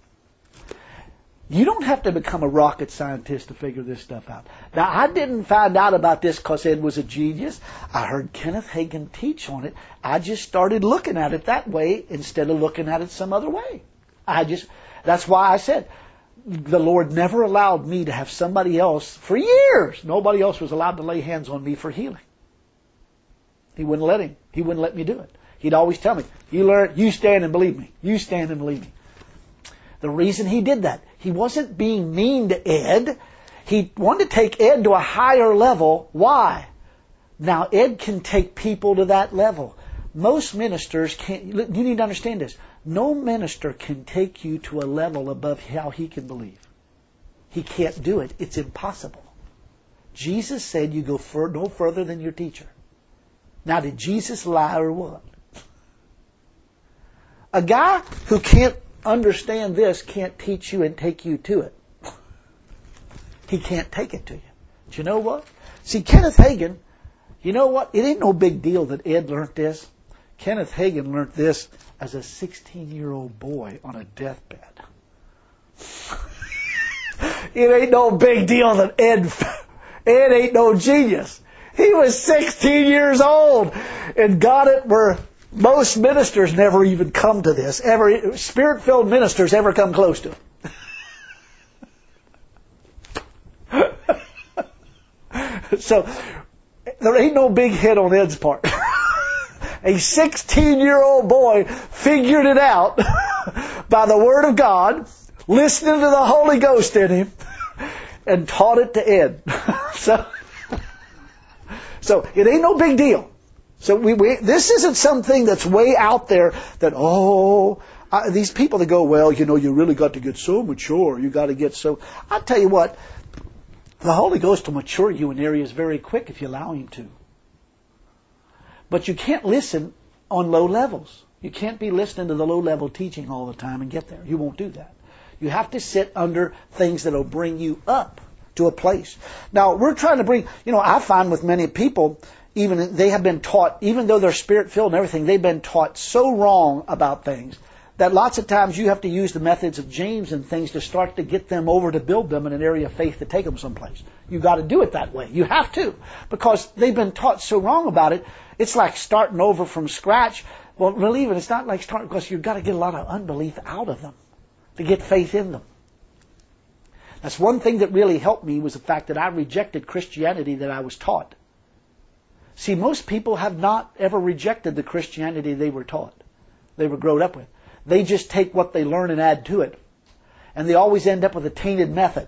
You don't have to become a rocket scientist to figure this stuff out. Now, I didn't find out about this because Ed was a genius. I heard Kenneth Hagin teach on it. I just started looking at it that way instead of looking at it some other way. I just, that's why I said, the Lord never allowed me to have somebody else, for years, nobody else was allowed to lay hands on me for healing. He wouldn't let him. He wouldn't let me do it. He'd always tell me, you learn, you stand and believe me. You stand and believe me. The reason he did that, he wasn't being mean to Ed. He wanted to take Ed to a higher level. Why? Now, Ed can take people to that level. Most ministers can't, you need to understand this. No minister can take you to a level above how he can believe. He can't do it. It's impossible. Jesus said you go fur, no further than your teacher. Now, did Jesus lie or what? A guy who can't understand this can't teach you and take you to it. He can't take it to you. But you know what? See, Kenneth Hagin, you know what? It ain't no big deal that Ed learned this. Kenneth Hagin learned this as a sixteen-year-old boy on a deathbed. It ain't no big deal that Ed, Ed ain't no genius. He was sixteen years old and got it where most ministers never even come to this. Ever, Spirit-filled ministers ever come close to it. So, there ain't no big hit on Ed's part. A sixteen-year-old boy figured it out by the Word of God, listening to the Holy Ghost in him, and taught it to Ed. so, so, it ain't no big deal. So we, we this isn't something that's way out there that, oh, uh, these people that go, well, you know, you really got to get so mature. You got to get so... I'll tell you what, the Holy Ghost will mature you in areas very quick if you allow Him to. But you can't listen on low levels. You can't be listening to the low-level teaching all the time and get there. You won't do that. You have to sit under things that will bring you up to a place. Now, we're trying to bring... You know, I find with many people... Even they have been taught, even though they're Spirit-filled and everything, they've been taught so wrong about things that lots of times you have to use the methods of James and things to start to get them over to build them in an area of faith to take them someplace. You've got to do it that way. You have to. Because they've been taught so wrong about it, it's like starting over from scratch. Well, really, even it's not like starting, because you've got to get a lot of unbelief out of them to get faith in them. That's one thing that really helped me was the fact that I rejected Christianity that I was taught. See, most people have not ever rejected the Christianity they were taught, they were grown up with. They just take what they learn and add to it. And they always end up with a tainted method.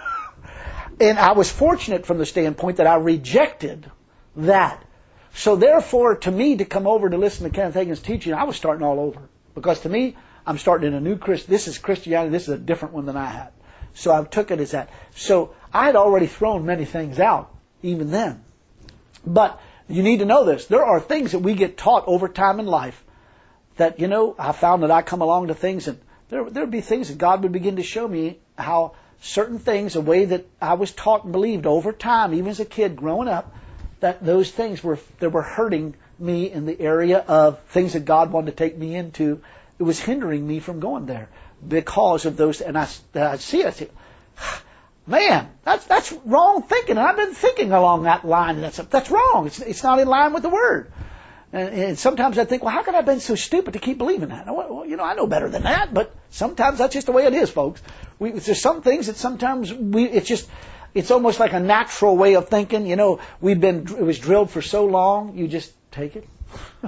And I was fortunate from the standpoint that I rejected that. So therefore, to me, to come over to listen to Kenneth Hagin's teaching, I was starting all over. Because to me, I'm starting in a new Christ. This is Christianity. This is a different one than I had. So I took it as that. So I had already thrown many things out, even then. But you need to know this. There are things that we get taught over time in life that, you know, I found that I come along to things and there there would be things that God would begin to show me how certain things, a way that I was taught and believed over time, even as a kid growing up, that those things were that were hurting me in the area of things that God wanted to take me into. It was hindering me from going there because of those. And I, I see it. I see, man, that's that's wrong thinking. And I've been thinking along that line. And that's that's wrong. It's it's not in line with the Word. And, and sometimes I think, well, how could I have been so stupid to keep believing that? Well, you know, I know better than that. But sometimes that's just the way it is, folks. We, there's some things that sometimes we it's just it's almost like a natural way of thinking. You know, we've been it was drilled for so long. You just take it.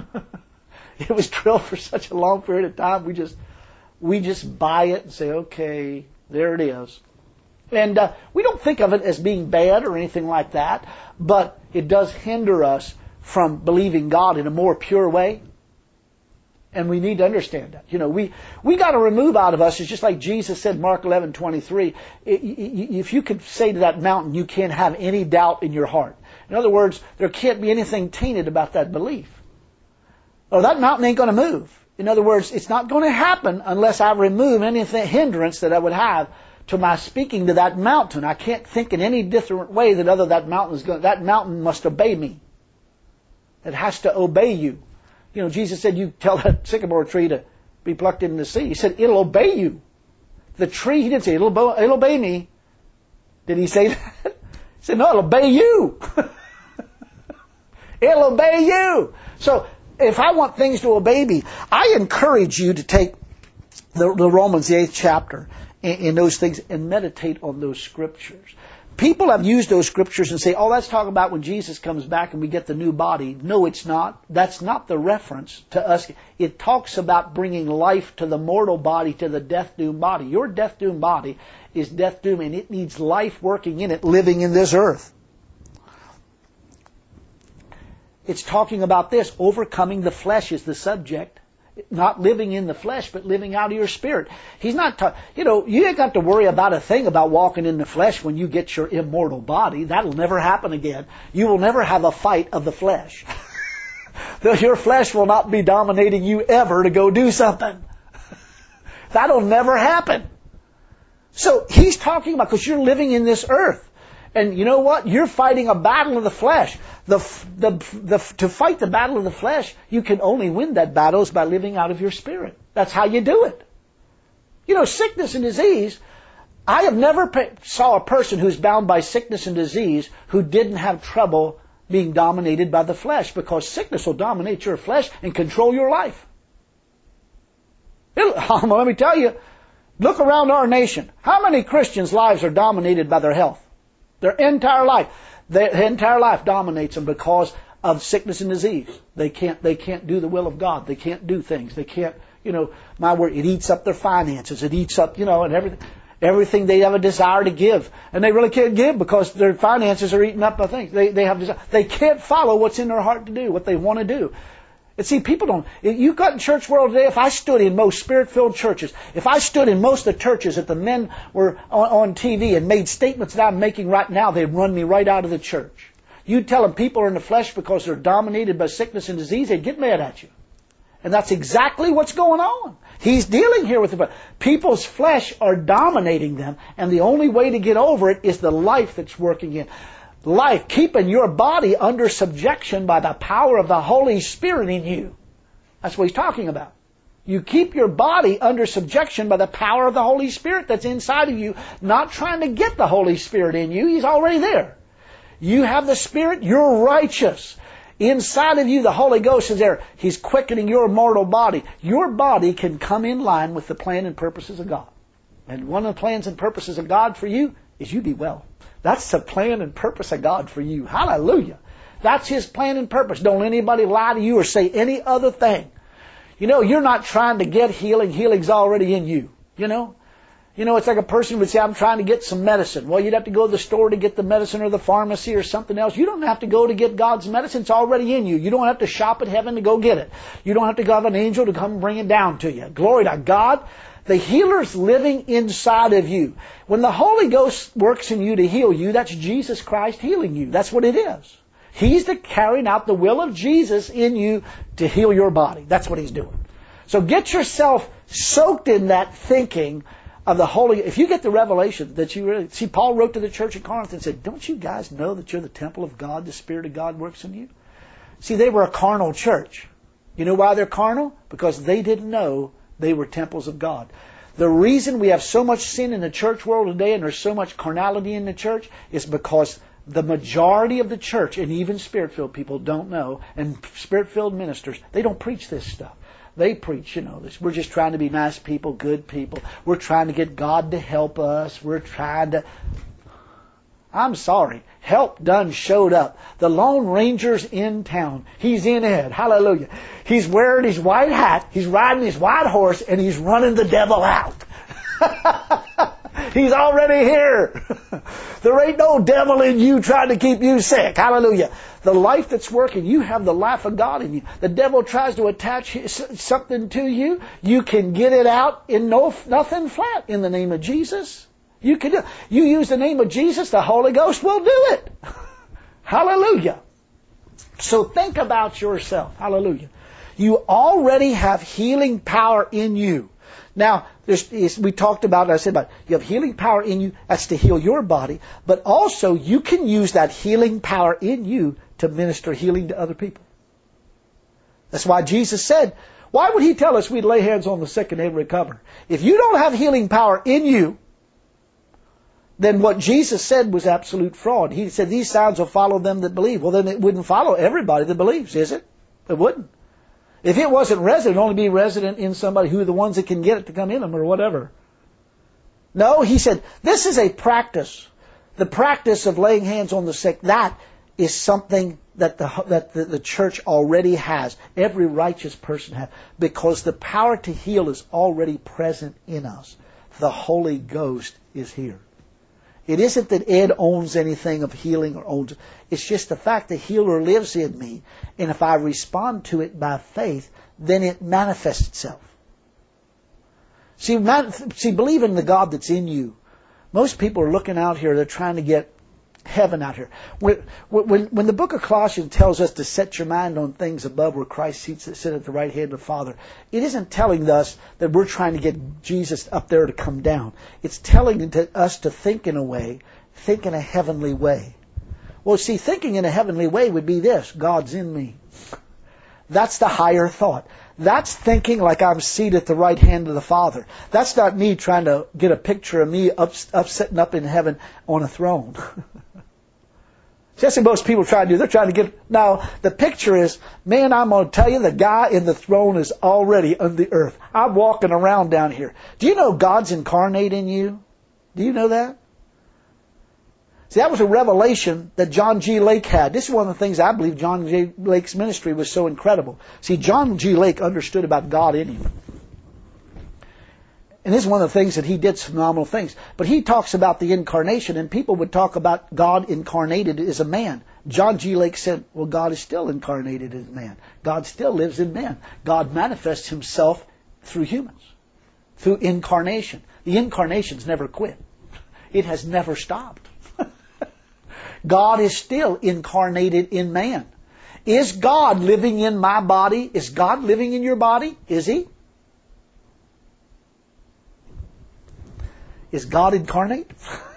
It was drilled for such a long period of time. We just we just buy it and say, okay, there it is. And uh, we don't think of it as being bad or anything like that, but it does hinder us from believing God in a more pure way. And we need to understand that. You know, we we got to remove out of us, it's just like Jesus said, Mark eleven twenty-three, if you could say to that mountain, you can't have any doubt in your heart. In other words, there can't be anything tainted about that belief. Oh, that mountain ain't going to move. In other words, it's not going to happen unless I remove any hindrance that I would have to my speaking to that mountain. I can't think in any different way that other that mountain is going. That mountain must obey me. It has to obey you. You know, Jesus said, "You tell that sycamore tree to be plucked into the sea." He said, "It'll obey you." The tree, he didn't say, "It'll obey, it'll obey me." Did he say that? He said, "No, it'll obey you." It'll obey you. So, if I want things to obey me, I encourage you to take the, the Romans, the eighth chapter, in, in those things and meditate on those scriptures. People have used those scriptures and say, "Oh, let's talk about when Jesus comes back and we get the new body." No, it's not. That's not the reference to us. It talks about bringing life to the mortal body, to the death-doomed body. Your death-doomed body is death-doomed, and it needs life working in it, living in this earth. It's talking about this. Overcoming the flesh is the subject. Not living in the flesh, but living out of your spirit. He's not, ta- you know, you ain't got to worry about a thing about walking in the flesh when you get your immortal body. That'll never happen again. You will never have a fight of the flesh. Your flesh will not be dominating you ever to go do something. That'll never happen. So he's talking about, because you're living in this earth. And you know what? You're fighting a battle of the flesh. The, the, the, to fight the battle of the flesh, you can only win that battle is by living out of your spirit. That's how you do it. You know, sickness and disease, I have never pe- saw a person who's bound by sickness and disease who didn't have trouble being dominated by the flesh, because sickness will dominate your flesh and control your life. It'll, let me tell you, look around our nation. How many Christians' lives are dominated by their health? Their entire life. Their entire life dominates them because of sickness and disease. They can't, they can't do the will of God. They can't do things. They can't, you know, my word, it eats up their finances. It eats up, you know, and everything, everything they have a desire to give. And they really can't give because their finances are eaten up by things. They, they have desire. They can't follow what's in their heart to do, what they want to do. And see, people don't, you got in church world today, if I stood in most spirit-filled churches, if I stood in most of the churches that the men were on, on T V and made statements that I'm making right now, they'd run me right out of the church. You tell them people are in the flesh because they're dominated by sickness and disease, they'd get mad at you. And that's exactly what's going on. He's dealing here with the people's flesh are dominating them, and the only way to get over it is the life that's working in. Life, keeping your body under subjection by the power of the Holy Spirit in you. That's what he's talking about. You keep your body under subjection by the power of the Holy Spirit that's inside of you, not trying to get the Holy Spirit in you. He's already there. You have the Spirit, you're righteous. Inside of you, the Holy Ghost is there. He's quickening your mortal body. Your body can come in line with the plan and purposes of God. And one of the plans and purposes of God for you is you be well. That's the plan and purpose of God for you. Hallelujah. That's His plan and purpose. Don't anybody lie to you or say any other thing. You know, you're not trying to get healing. Healing's already in you. You know? You know, it's like a person would say, "I'm trying to get some medicine." Well, you'd have to go to the store to get the medicine or the pharmacy or something else. You don't have to go to get God's medicine. It's already in you. You don't have to shop at heaven to go get it. You don't have to have an angel to come bring it down to you. Glory to God. The healer's living inside of you. When the Holy Ghost works in you to heal you, that's Jesus Christ healing you. That's what it is. He's the carrying out the will of Jesus in you to heal your body. That's what He's doing. So get yourself soaked in that thinking of the Holy... If you get the revelation that you really... See, Paul wrote to the church at Corinth and said, "Don't you guys know that you're the temple of God? The Spirit of God works in you." See, they were a carnal church. You know why they're carnal? Because they didn't know they were temples of God. The reason we have so much sin in the church world today and there's so much carnality in the church is because the majority of the church, and even Spirit-filled people, don't know, and Spirit-filled ministers, they don't preach this stuff. They preach, you know, this. We're just trying to be nice people, good people. We're trying to get God to help us. We're trying to... I'm sorry. Help done showed up. The Lone Ranger's in town. He's in Ed. Hallelujah. He's wearing his white hat. He's riding his white horse, and he's running the devil out. He's already here. There ain't no devil in you trying to keep you sick. Hallelujah. The life that's working, you have the life of God in you. The devil tries to attach something to you. You can get it out in no nothing flat in the name of Jesus. You can do, you use the name of Jesus, the Holy Ghost will do it. Hallelujah. So think about yourself. Hallelujah. You already have healing power in you. Now, there's, we talked about, I said about, you have healing power in you, that's to heal your body, but also you can use that healing power in you to minister healing to other people. That's why Jesus said, why would He tell us we'd lay hands on the sick and they'd recover? If you don't have healing power in you, then what Jesus said was absolute fraud. He said, these signs will follow them that believe. Well, then it wouldn't follow everybody that believes, is it? It wouldn't. If it wasn't resident, it'd only be resident in somebody who are the ones that can get it to come in them or whatever. No, He said, this is a practice. The practice of laying hands on the sick, that is something that the that the, the church already has. Every righteous person has. Because the power to heal is already present in us. The Holy Ghost is here. It isn't that Ed owns anything of healing or owns it. It's just the fact the healer lives in me. And if I respond to it by faith, then it manifests itself. See, man, see, believe in the God that's in you. Most people are looking out here, they're trying to get heaven out here. When, when, when the book of Colossians tells us to set your mind on things above where Christ sits, sits at the right hand of the Father, it isn't telling us that we're trying to get Jesus up there to come down. It's telling us to think in a way, think in a heavenly way. Well, see, thinking in a heavenly way would be this: God's in me. That's the higher thought. That's thinking like I'm seated at the right hand of the Father. That's not me trying to get a picture of me up, up sitting up in heaven on a throne. See, that's what most people try to do. They're trying to get... Now, the picture is, man, I'm going to tell you, the guy in the throne is already on the earth. I'm walking around down here. Do you know God's incarnate in you? Do you know that? See, that was a revelation that John G. Lake had. This is one of the things I believe John G. Lake's ministry was so incredible. See, John G. Lake understood about God in him. And this is one of the things that he did, phenomenal things. But he talks about the incarnation, and people would talk about God incarnated as a man. John G. Lake said, well, God is still incarnated as man. God still lives in man. God manifests Himself through humans, through incarnation. The incarnation's never quit. It has never stopped. God is still incarnated in man. Is God living in my body? Is God living in your body? Is He? Is God incarnate?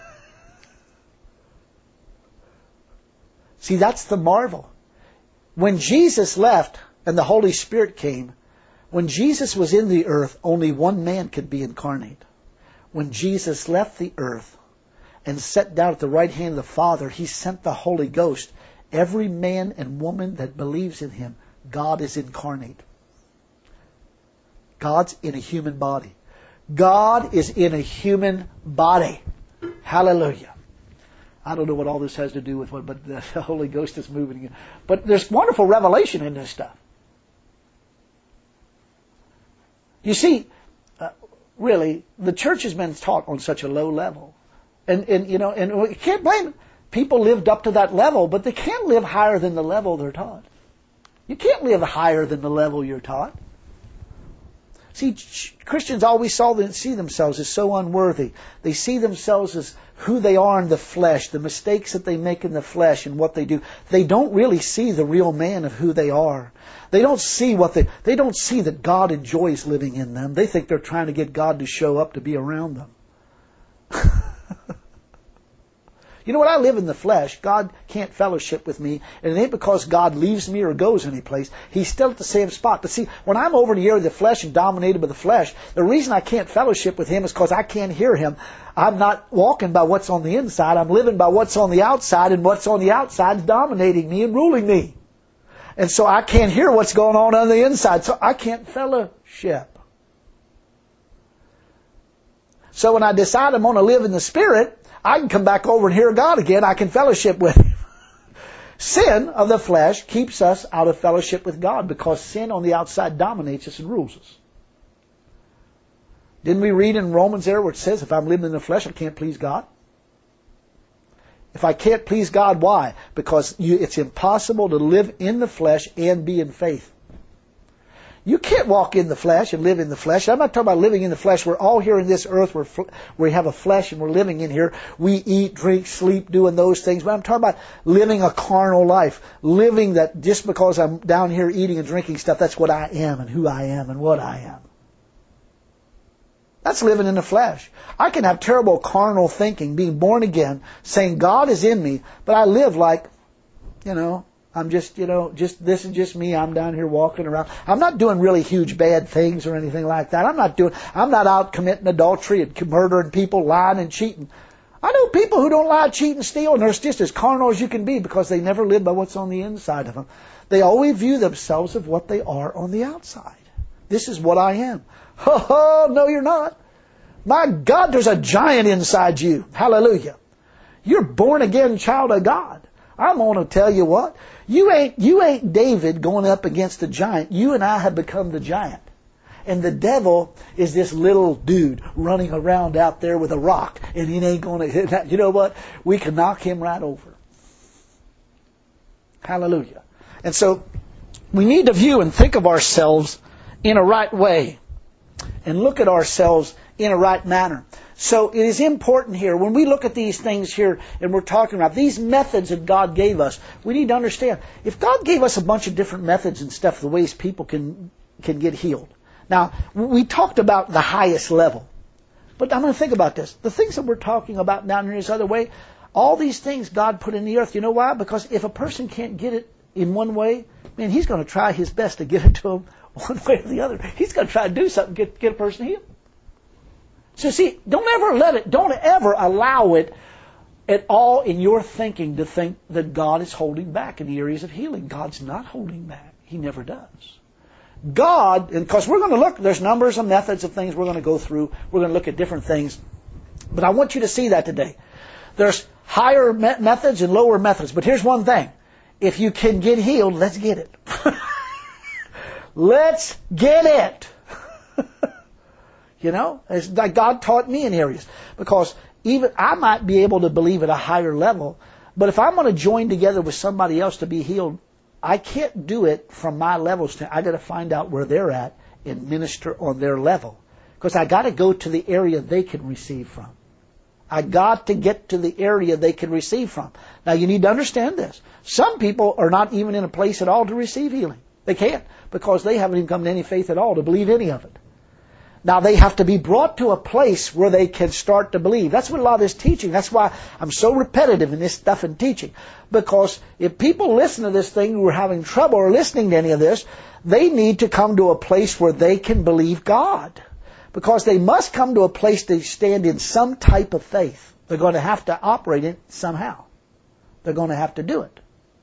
See, that's the marvel. When Jesus left and the Holy Spirit came, when Jesus was in the earth, only one man could be incarnate. When Jesus left the earth and sat down at the right hand of the Father, He sent the Holy Ghost. Every man and woman that believes in Him, God is incarnate. God's in a human body. God is in a human body. Hallelujah. I don't know what all this has to do with what, but the Holy Ghost is moving. But there's wonderful revelation in this stuff. You see, uh, really, the church has been taught on such a low level. And, and you know, and we can't blame it. People lived up to that level, but they can't live higher than the level they're taught. You can't live higher than the level you're taught. See, Christians always saw them, see themselves as so unworthy. They see themselves as who they are in the flesh, the mistakes that they make in the flesh and what they do. They don't really see the real man of who they are. They don't see what they, they don't see that God enjoys living in them. They think they're trying to get God to show up to be around them. You know, when I live in the flesh, God can't fellowship with me. And it ain't because God leaves me or goes anyplace. He's still at the same spot. But see, when I'm over in the area of the flesh and dominated by the flesh, the reason I can't fellowship with Him is because I can't hear Him. I'm not walking by what's on the inside. I'm living by what's on the outside. And what's on the outside is dominating me and ruling me. And so I can't hear what's going on on the inside. So I can't fellowship. So when I decide I'm going to live in the Spirit, I can come back over and hear God again. I can fellowship with Him. Sin of the flesh keeps us out of fellowship with God because sin on the outside dominates us and rules us. Didn't we read in Romans there where it says, if I'm living in the flesh, I can't please God? If I can't please God, why? Because you, it's impossible to live in the flesh and be in faith. You can't walk in the flesh and live in the flesh. I'm not talking about living in the flesh. We're all here in this earth. We're fl- we have a flesh and we're living in here. We eat, drink, sleep, doing those things. But I'm talking about living a carnal life. Living that just because I'm down here eating and drinking stuff, that's what I am and who I am and what I am. That's living in the flesh. I can have terrible carnal thinking, being born again, saying God is in me, but I live like, you know, I'm just, you know, just, this is just me. I'm down here walking around. I'm not doing really huge bad things or anything like that. I'm not doing, I'm not out committing adultery and murdering people, lying and cheating. I know people who don't lie, cheat, and steal, and they're just as carnal as you can be because they never live by what's on the inside of them. They always view themselves of what they are on the outside. This is what I am. Oh, oh, no, you're not. My God, there's a giant inside you. Hallelujah. You're born again child of God. I'm going to tell you what. You ain't, you ain't David going up against the giant. You and I have become the giant. And the devil is this little dude running around out there with a rock. And he ain't going to hit that. You know what? We can knock him right over. Hallelujah. And so we need to view and think of ourselves in a right way. And look at ourselves in a right manner. So it is important here, when we look at these things here and we're talking about these methods that God gave us, we need to understand, if God gave us a bunch of different methods and stuff, the ways people can can get healed. Now, we talked about the highest level. But I'm going to think about this. The things that we're talking about down here this other way, all these things God put in the earth. You know why? Because if a person can't get it in one way, man, he's going to try his best to get it to them one way or the other. He's going to try to do something to get, get a person healed. So see, don't ever let it, don't ever allow it at all in your thinking to think that God is holding back in the areas of healing. God's not holding back. He never does. God, and because we're going to look, there's numbers and methods of things we're going to go through. We're going to look at different things. But I want you to see that today. There's higher me- methods and lower methods. But here's one thing. If you can get healed, let's get it. Let's get it. You know, it's like God taught me in areas. Because even I might be able to believe at a higher level, but if I'm going to join together with somebody else to be healed, I can't do it from my levels. I got to find out where they're at and minister on their level. Because I got to go to the area they can receive from. I got to get to the area they can receive from. Now you need to understand this. Some people are not even in a place at all to receive healing. They can't, because they haven't even come to any faith at all to believe any of it. Now they have to be brought to a place where they can start to believe. That's what a lot of this teaching, that's why I'm so repetitive in this stuff in teaching. Because if people listen to this thing who are having trouble or listening to any of this, they need to come to a place where they can believe God. Because they must come to a place to stand in some type of faith. They're going to have to operate it somehow. They're going to have to do it.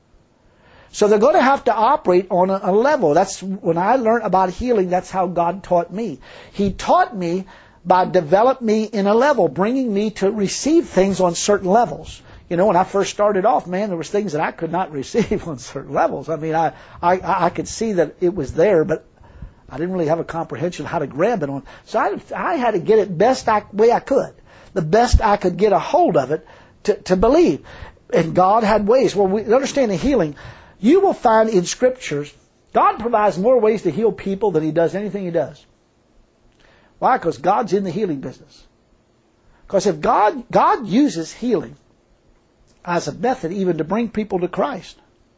So they're going to have to operate on a, a level. That's when I learned about healing, that's how God taught me. He taught me by developing me in a level, bringing me to receive things on certain levels. You know, when I first started off, man, there was things that I could not receive on certain levels. I mean, I, I, I could see that it was there, but I didn't really have a comprehension of how to grab it on. So I, I had to get it best I, way I could. The best I could get a hold of it to, to believe. And God had ways. Well, we understand the healing. You will find in Scriptures, God provides more ways to heal people than He does anything He does. Why? Because God's in the healing business. Because if God, God uses healing as a method even to bring people to Christ.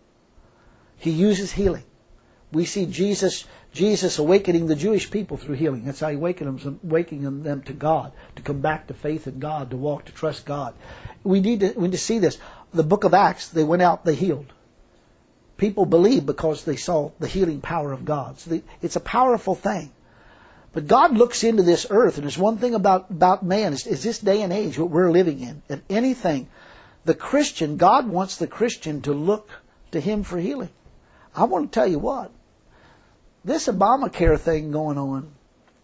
He uses healing. We see Jesus, Jesus awakening the Jewish people through healing. That's how He awakened them, awakening them to God, to come back to faith in God, to walk, to trust God. We need to, we need to see this. The book of Acts, they went out, they healed. People believed because they saw the healing power of God. So the, it's a powerful thing. But God looks into this earth, and there's one thing about, about man, is, is this day and age, what we're living in. If anything, the Christian, God wants the Christian to look to Him for healing. I want to tell you what, this Obamacare thing going on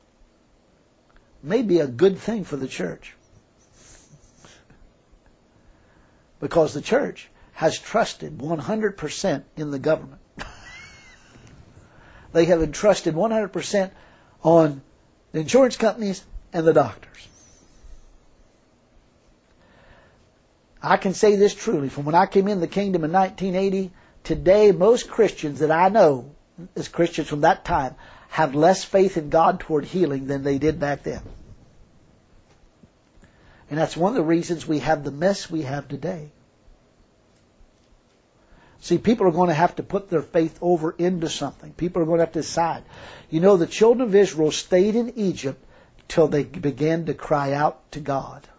may be a good thing for the church. Because the church has trusted one hundred percent in the government. They have entrusted one hundred percent on the insurance companies and the doctors. I can say this truly. From when I came in the kingdom in nineteen eighty, today most Christians that I know, as Christians from that time, have less faith in God toward healing than they did back then. And that's one of the reasons we have the mess we have today. See, people are going to have to put their faith over into something. People are going to have to decide. You know, the children of Israel stayed in Egypt till they began to cry out to God.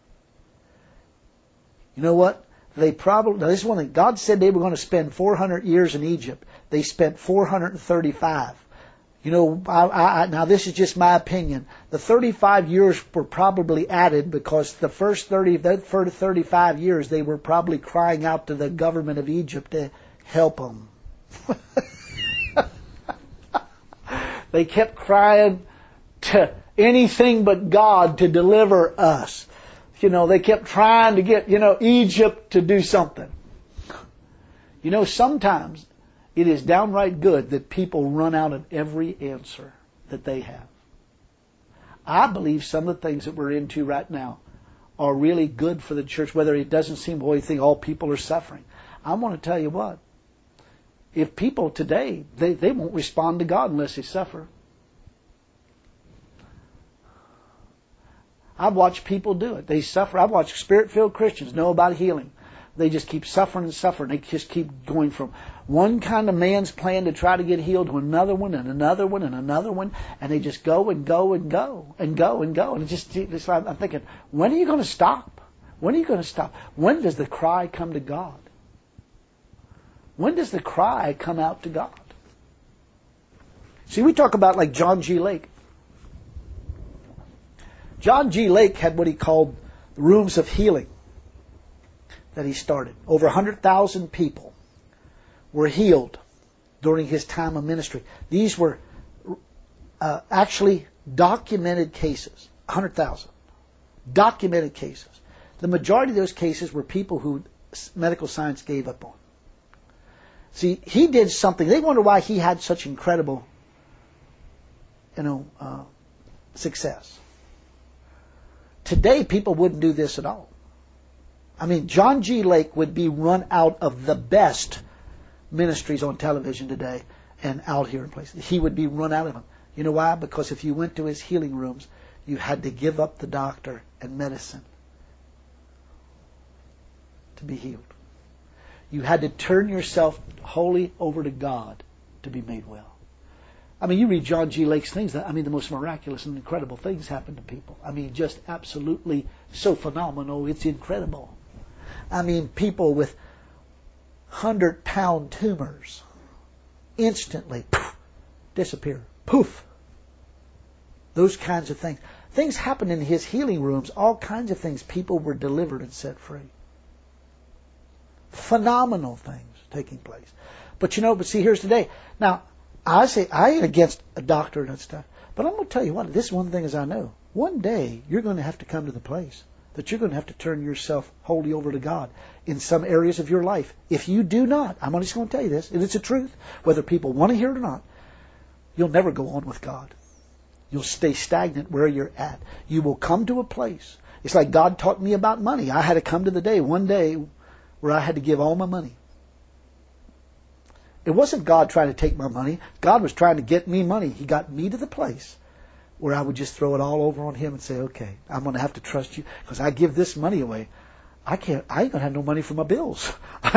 You know what? They probably, now this is one thing, God said they were going to spend four hundred years in Egypt. They spent four hundred thirty-five. You know, I, I, now this is just my opinion. The thirty-five years were probably added because the first thirty, the first thirty-five years they were probably crying out to the government of Egypt to help them. They kept crying to anything but God to deliver us. You know, they kept trying to get, you know, Egypt to do something. You know, sometimes it is downright good that people run out of every answer that they have. I believe some of the things that we're into right now are really good for the church, whether it doesn't seem the way you think all people are suffering. I want to tell you what. If people today, they, they won't respond to God unless they suffer. I've watched people do it. They suffer. I've watched Spirit-filled Christians know about healing. They just keep suffering and suffering. They just keep going from one kind of man's plan to try to get healed to another one and another one and another one. And they just go and go and go and go and go. And it just, it's like, I'm thinking, when are you going to stop? When are you going to stop? When does the cry come to God? When does the cry come out to God? See, we talk about like John G. Lake. John G. Lake had what he called the rooms of healing that he started. Over one hundred thousand people were healed during his time of ministry. These were uh, actually documented cases. one hundred thousand. Documented cases. The majority of those cases were people who medical science gave up on. See, he did something. They wonder why he had such incredible, you know, uh, success. Today, people wouldn't do this at all. I mean, John G. Lake would be run out of the best ministries on television today and out here in places. He would be run out of them. You know why? Because if you went to his healing rooms, you had to give up the doctor and medicine to be healed. You had to turn yourself wholly over to God to be made well. I mean, you read John G. Lake's things. I mean, the most miraculous and incredible things happen to people. I mean, just absolutely so phenomenal. It's incredible. I mean, people with hundred-pound tumors instantly poof, disappear. Poof. Those kinds of things. Things happened in his healing rooms. All kinds of things. People were delivered and set free. Phenomenal things taking place. But you know, but see, here's today. Now, I say I ain't against a doctor and stuff, but I'm going to tell you what. This one thing is I know. One day you're going to have to come to the place that you're going to have to turn yourself wholly over to God in some areas of your life. If you do not, I'm just going to tell you this, and it's the truth, whether people want to hear it or not, you'll never go on with God. You'll stay stagnant where you're at. You will come to a place. It's like God taught me about money. I had to come to the day, one day, where I had to give all my money. It wasn't God trying to take my money. God was trying to get me money. He got me to the place where I would just throw it all over on Him and say, okay, I'm going to have to trust you because I give this money away. I can't, I ain't going to have no money for my bills.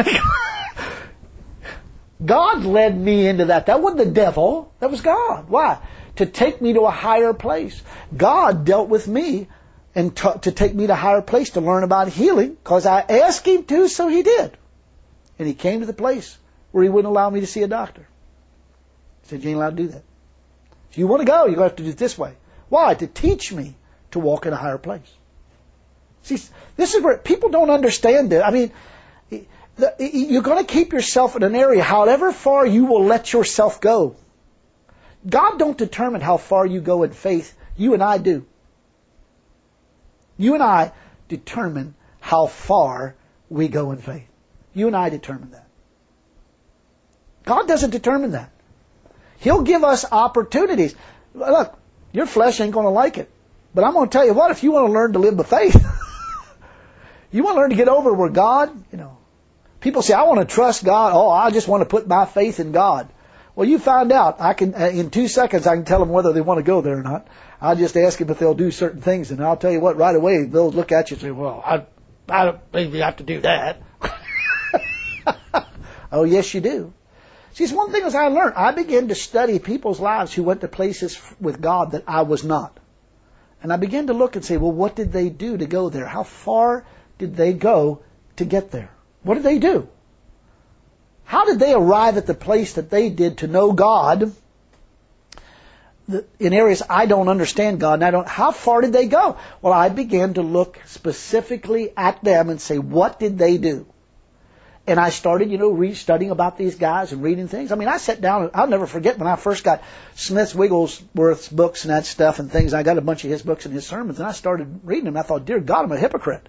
God led me into that. That wasn't the devil. That was God. Why? To take me to a higher place. God dealt with me and t- to take me to a higher place to learn about healing because I asked Him to, so He did. And He came to the place where He wouldn't allow me to see a doctor. He said, you ain't allowed to do that. If you want to go, you're going to have to do it this way. Why? To teach me to walk in a higher place. See, this is where people don't understand it. I mean, you're going to keep yourself in an area, however far you will let yourself go. God don't determine how far you go in faith. You and I do. You and I determine how far we go in faith. You and I determine that. God doesn't determine that. He'll give us opportunities. Look, your flesh ain't going to like it. But I'm going to tell you what, if you want to learn to live by faith, you want to learn to get over where God, you know, people say, I want to trust God. Oh, I just want to put my faith in God. Well, you find out. I can uh, in two seconds I can tell them whether they want to go there or not. I'll just ask them if they'll do certain things, and I'll tell you what, right away they'll look at you and say, "Well, I, I don't think we have to do that." Oh, yes, you do. See, it's one thing as I learned. I began to study people's lives who went to places with God that I was not. And I began to look and say, well, what did they do to go there? How far did they go to get there? What did they do? How did they arrive at the place that they did to know God in areas I don't understand God and I don't? How far did they go? Well, I began to look specifically at them and say, what did they do? And I started, you know, re- studying about these guys and reading things. I mean, I sat down, and I'll never forget when I first got Smith Wigglesworth's books and that stuff and things. I got a bunch of his books and his sermons, and I started reading them. I thought, dear God, I'm a hypocrite.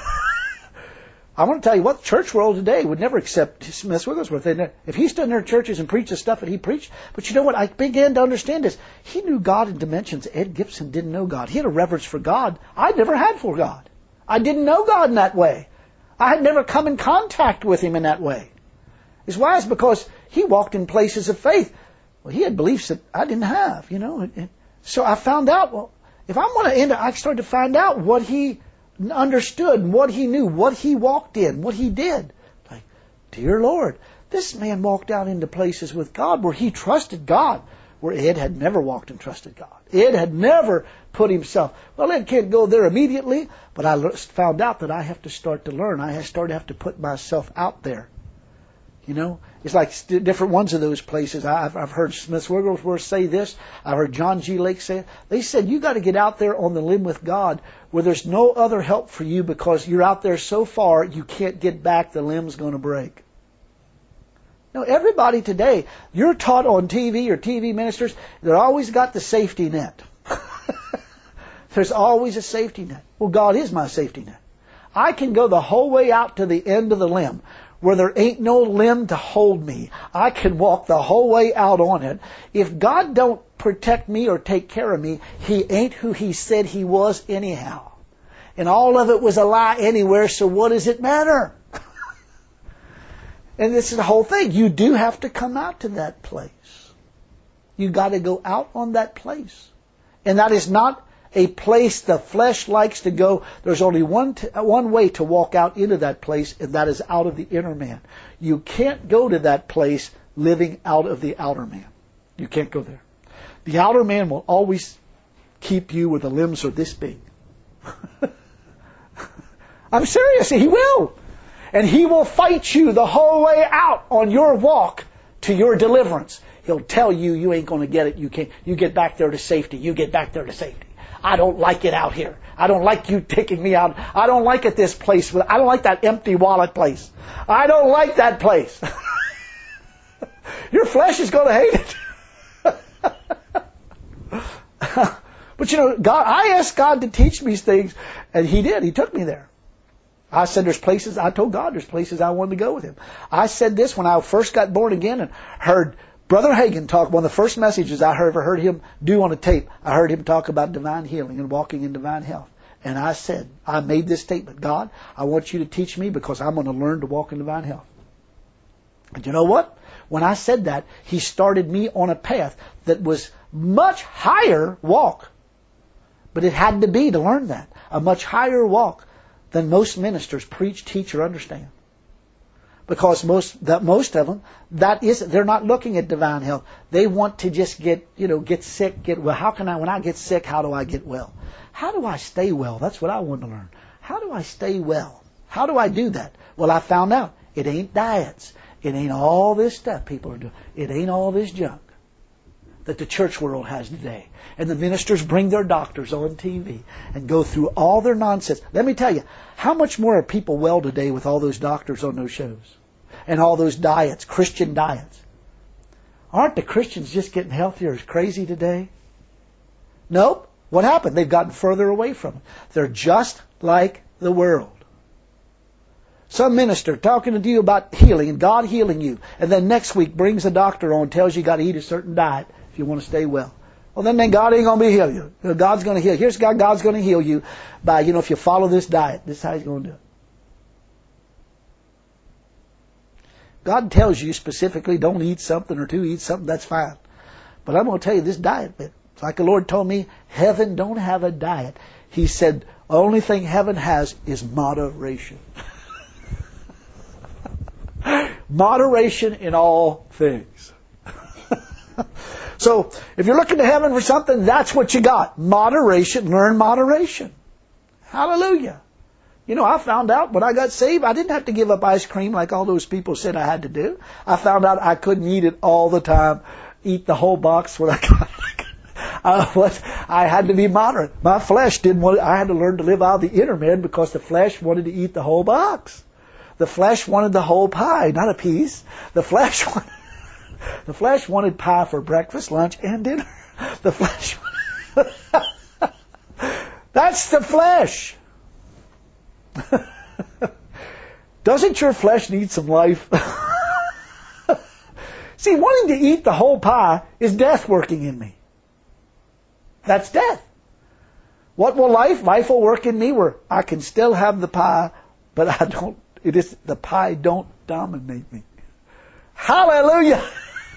I want to tell you what, the church world today would never accept Smith Wigglesworth. If he stood in their churches and preached the stuff that he preached, but you know what, I began to understand this. He knew God in dimensions Ed Gibson didn't know God. He had a reverence for God I never had for God. I didn't know God in that way. I had never come in contact with Him in that way. It's why it's because He walked in places of faith. Well, He had beliefs that I didn't have, you know. So I found out, well, if I'm going to end it, I started to find out what He understood and what He knew, what He walked in, what He did. Like, dear Lord, this man walked out into places with God where he trusted God, where Ed had never walked and trusted God. Ed had never put himself. Well, Ed can't go there immediately, but I found out that I have to start to learn. I started to have to put myself out there. You know, it's like different ones of those places. I've, I've heard Smith Wigglesworth say this. I've heard John G. Lake say it. They said you got to get out there on the limb with God where there's no other help for you because you're out there so far you can't get back. The limb's going to break. Now, everybody today, you're taught on T V or T V ministers, they're always got the safety net. There's always a safety net. Well, God is my safety net. I can go the whole way out to the end of the limb where there ain't no limb to hold me. I can walk the whole way out on it. If God don't protect me or take care of me, He ain't who He said He was anyhow. And all of it was a lie anywhere, so what does it matter? And this is the whole thing. You do have to come out to that place. You got to go out on that place. And that is not a place the flesh likes to go. There's only one t- one way to walk out into that place, and that is out of the inner man. You can't go to that place living out of the outer man. You can't go there. The outer man will always keep you where the limbs are this big. I'm serious. He will. And He will fight you the whole way out on your walk to your deliverance. He'll tell you, you ain't going to get it. You can't. You get back there to safety. You get back there to safety. I don't like it out here. I don't like you taking me out. I don't like it this place. I don't like that empty wallet place. I don't like that place. Your flesh is going to hate it. But you know, God, I asked God to teach me these things, and He did. He took me there. I said there's places, I told God there's places I wanted to go with Him. I said this when I first got born again and heard Brother Hagin talk, one of the first messages I ever heard him do on a tape. I heard him talk about divine healing and walking in divine health. And I said, I made this statement, God, I want you to teach me because I'm going to learn to walk in divine health. And you know what? When I said that, He started me on a path that was much higher walk. But it had to be to learn that. A much higher walk than most ministers preach, teach, or understand. Because most that most of them, that is, they're not looking at divine health. They want to just get, you know, get sick, get well. How can I, when I get sick, how do I get well? How do I stay well? That's what I want to learn. How do I stay well? How do I do that? Well, I found out it ain't diets. It ain't all this stuff people are doing. It ain't all this junk that the church world has today. And the ministers bring their doctors on T V and go through all their nonsense. Let me tell you, how much more are people well today with all those doctors on those shows? And all those diets, Christian diets. Aren't the Christians just getting healthier as crazy today? Nope. What happened? They've gotten further away from it. They're just like the world. Some minister talking to you about healing and God healing you, and then next week brings a doctor on and tells you you got to eat a certain diet if you want to stay well. Well, then, then God ain't going to be heal you. You know, God's going to heal. Here's God. God's going to heal you by, you know, if you follow this diet. This is how He's going to do it. God tells you specifically don't eat something or to eat something, that's fine. But I'm going to tell you this diet bit. It's like the Lord told me, heaven don't have a diet. He said, the only thing heaven has is moderation. Moderation in all things. So, if you're looking to heaven for something, that's what you got. Moderation. Learn moderation. Hallelujah. You know, I found out when I got saved, I didn't have to give up ice cream like all those people said I had to do. I found out I couldn't eat it all the time. Eat the whole box when I got I, was, I had to be moderate. My flesh didn't want I had to learn to live out the inner man because the flesh wanted to eat the whole box. The flesh wanted the whole pie, not a piece. The flesh wanted, the flesh wanted pie for breakfast, lunch, and dinner. The flesh That's the flesh. Doesn't your flesh need some life? See, wanting to eat the whole pie is death working in me. That's death. What will life? Life will work in me where I can still have the pie, but I don't, it is, the pie don't dominate me. Hallelujah!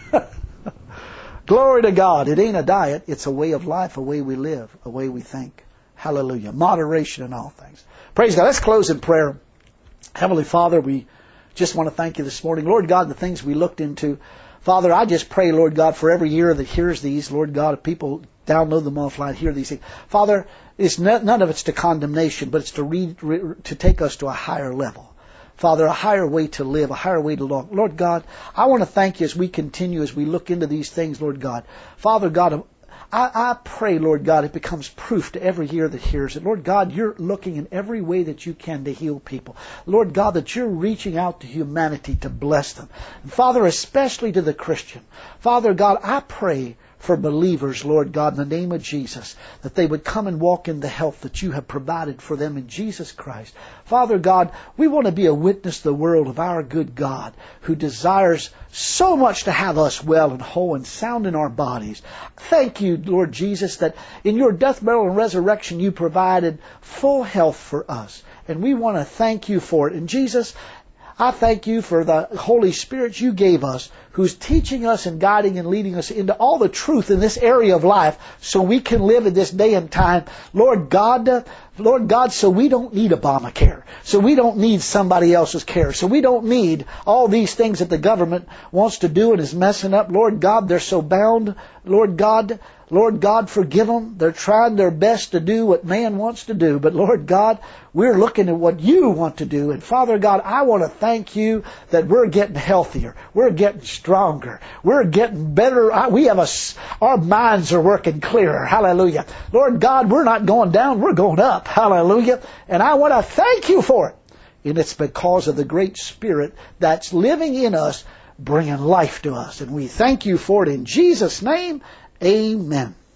Glory to God. It ain't a diet. It's a way of life, a way we live, a way we think. Hallelujah. Moderation in all things. Praise God. Let's close in prayer. Heavenly Father, we just want to thank you this morning. Lord God, the things we looked into. Father, I just pray, Lord God, for every year that hears these, Lord God, if people download them offline, hear these things. Father, it's not, none of it's to condemnation, but it's to read, re, to take us to a higher level. Father, a higher way to live, a higher way to walk. Lord God, I want to thank you as we continue, as we look into these things, Lord God. Father God, I, I pray, Lord God, it becomes proof to every ear that hears it. Lord God, you're looking in every way that you can to heal people. Lord God, that you're reaching out to humanity to bless them. And Father, especially to the Christian. Father God, I pray for believers, Lord God, in the name of Jesus, that they would come and walk in the health that you have provided for them in Jesus Christ. Father God, we want to be a witness to the world of our good God, who desires so much to have us well and whole and sound in our bodies. Thank you, Lord Jesus, that in your death, burial, and resurrection you provided full health for us. And we want to thank you for it. And Jesus, I thank you for the Holy Spirit you gave us, who's teaching us and guiding and leading us into all the truth in this area of life so we can live in this day and time. Lord God, Lord God, so we don't need Obamacare. So we don't need somebody else's care. So we don't need all these things that the government wants to do and is messing up. Lord God, they're so bound. Lord God, Lord God, forgive them. They're trying their best to do what man wants to do. But Lord God, we're looking at what you want to do. And Father God, I want to thank you that we're getting healthier. We're getting stronger. We're getting better. We have a, our minds are working clearer. Hallelujah. Lord God, we're not going down. We're going up. Hallelujah. And I want to thank you for it. And it's because of the great Spirit that's living in us, bringing life to us. And we thank you for it in Jesus' name. Amen.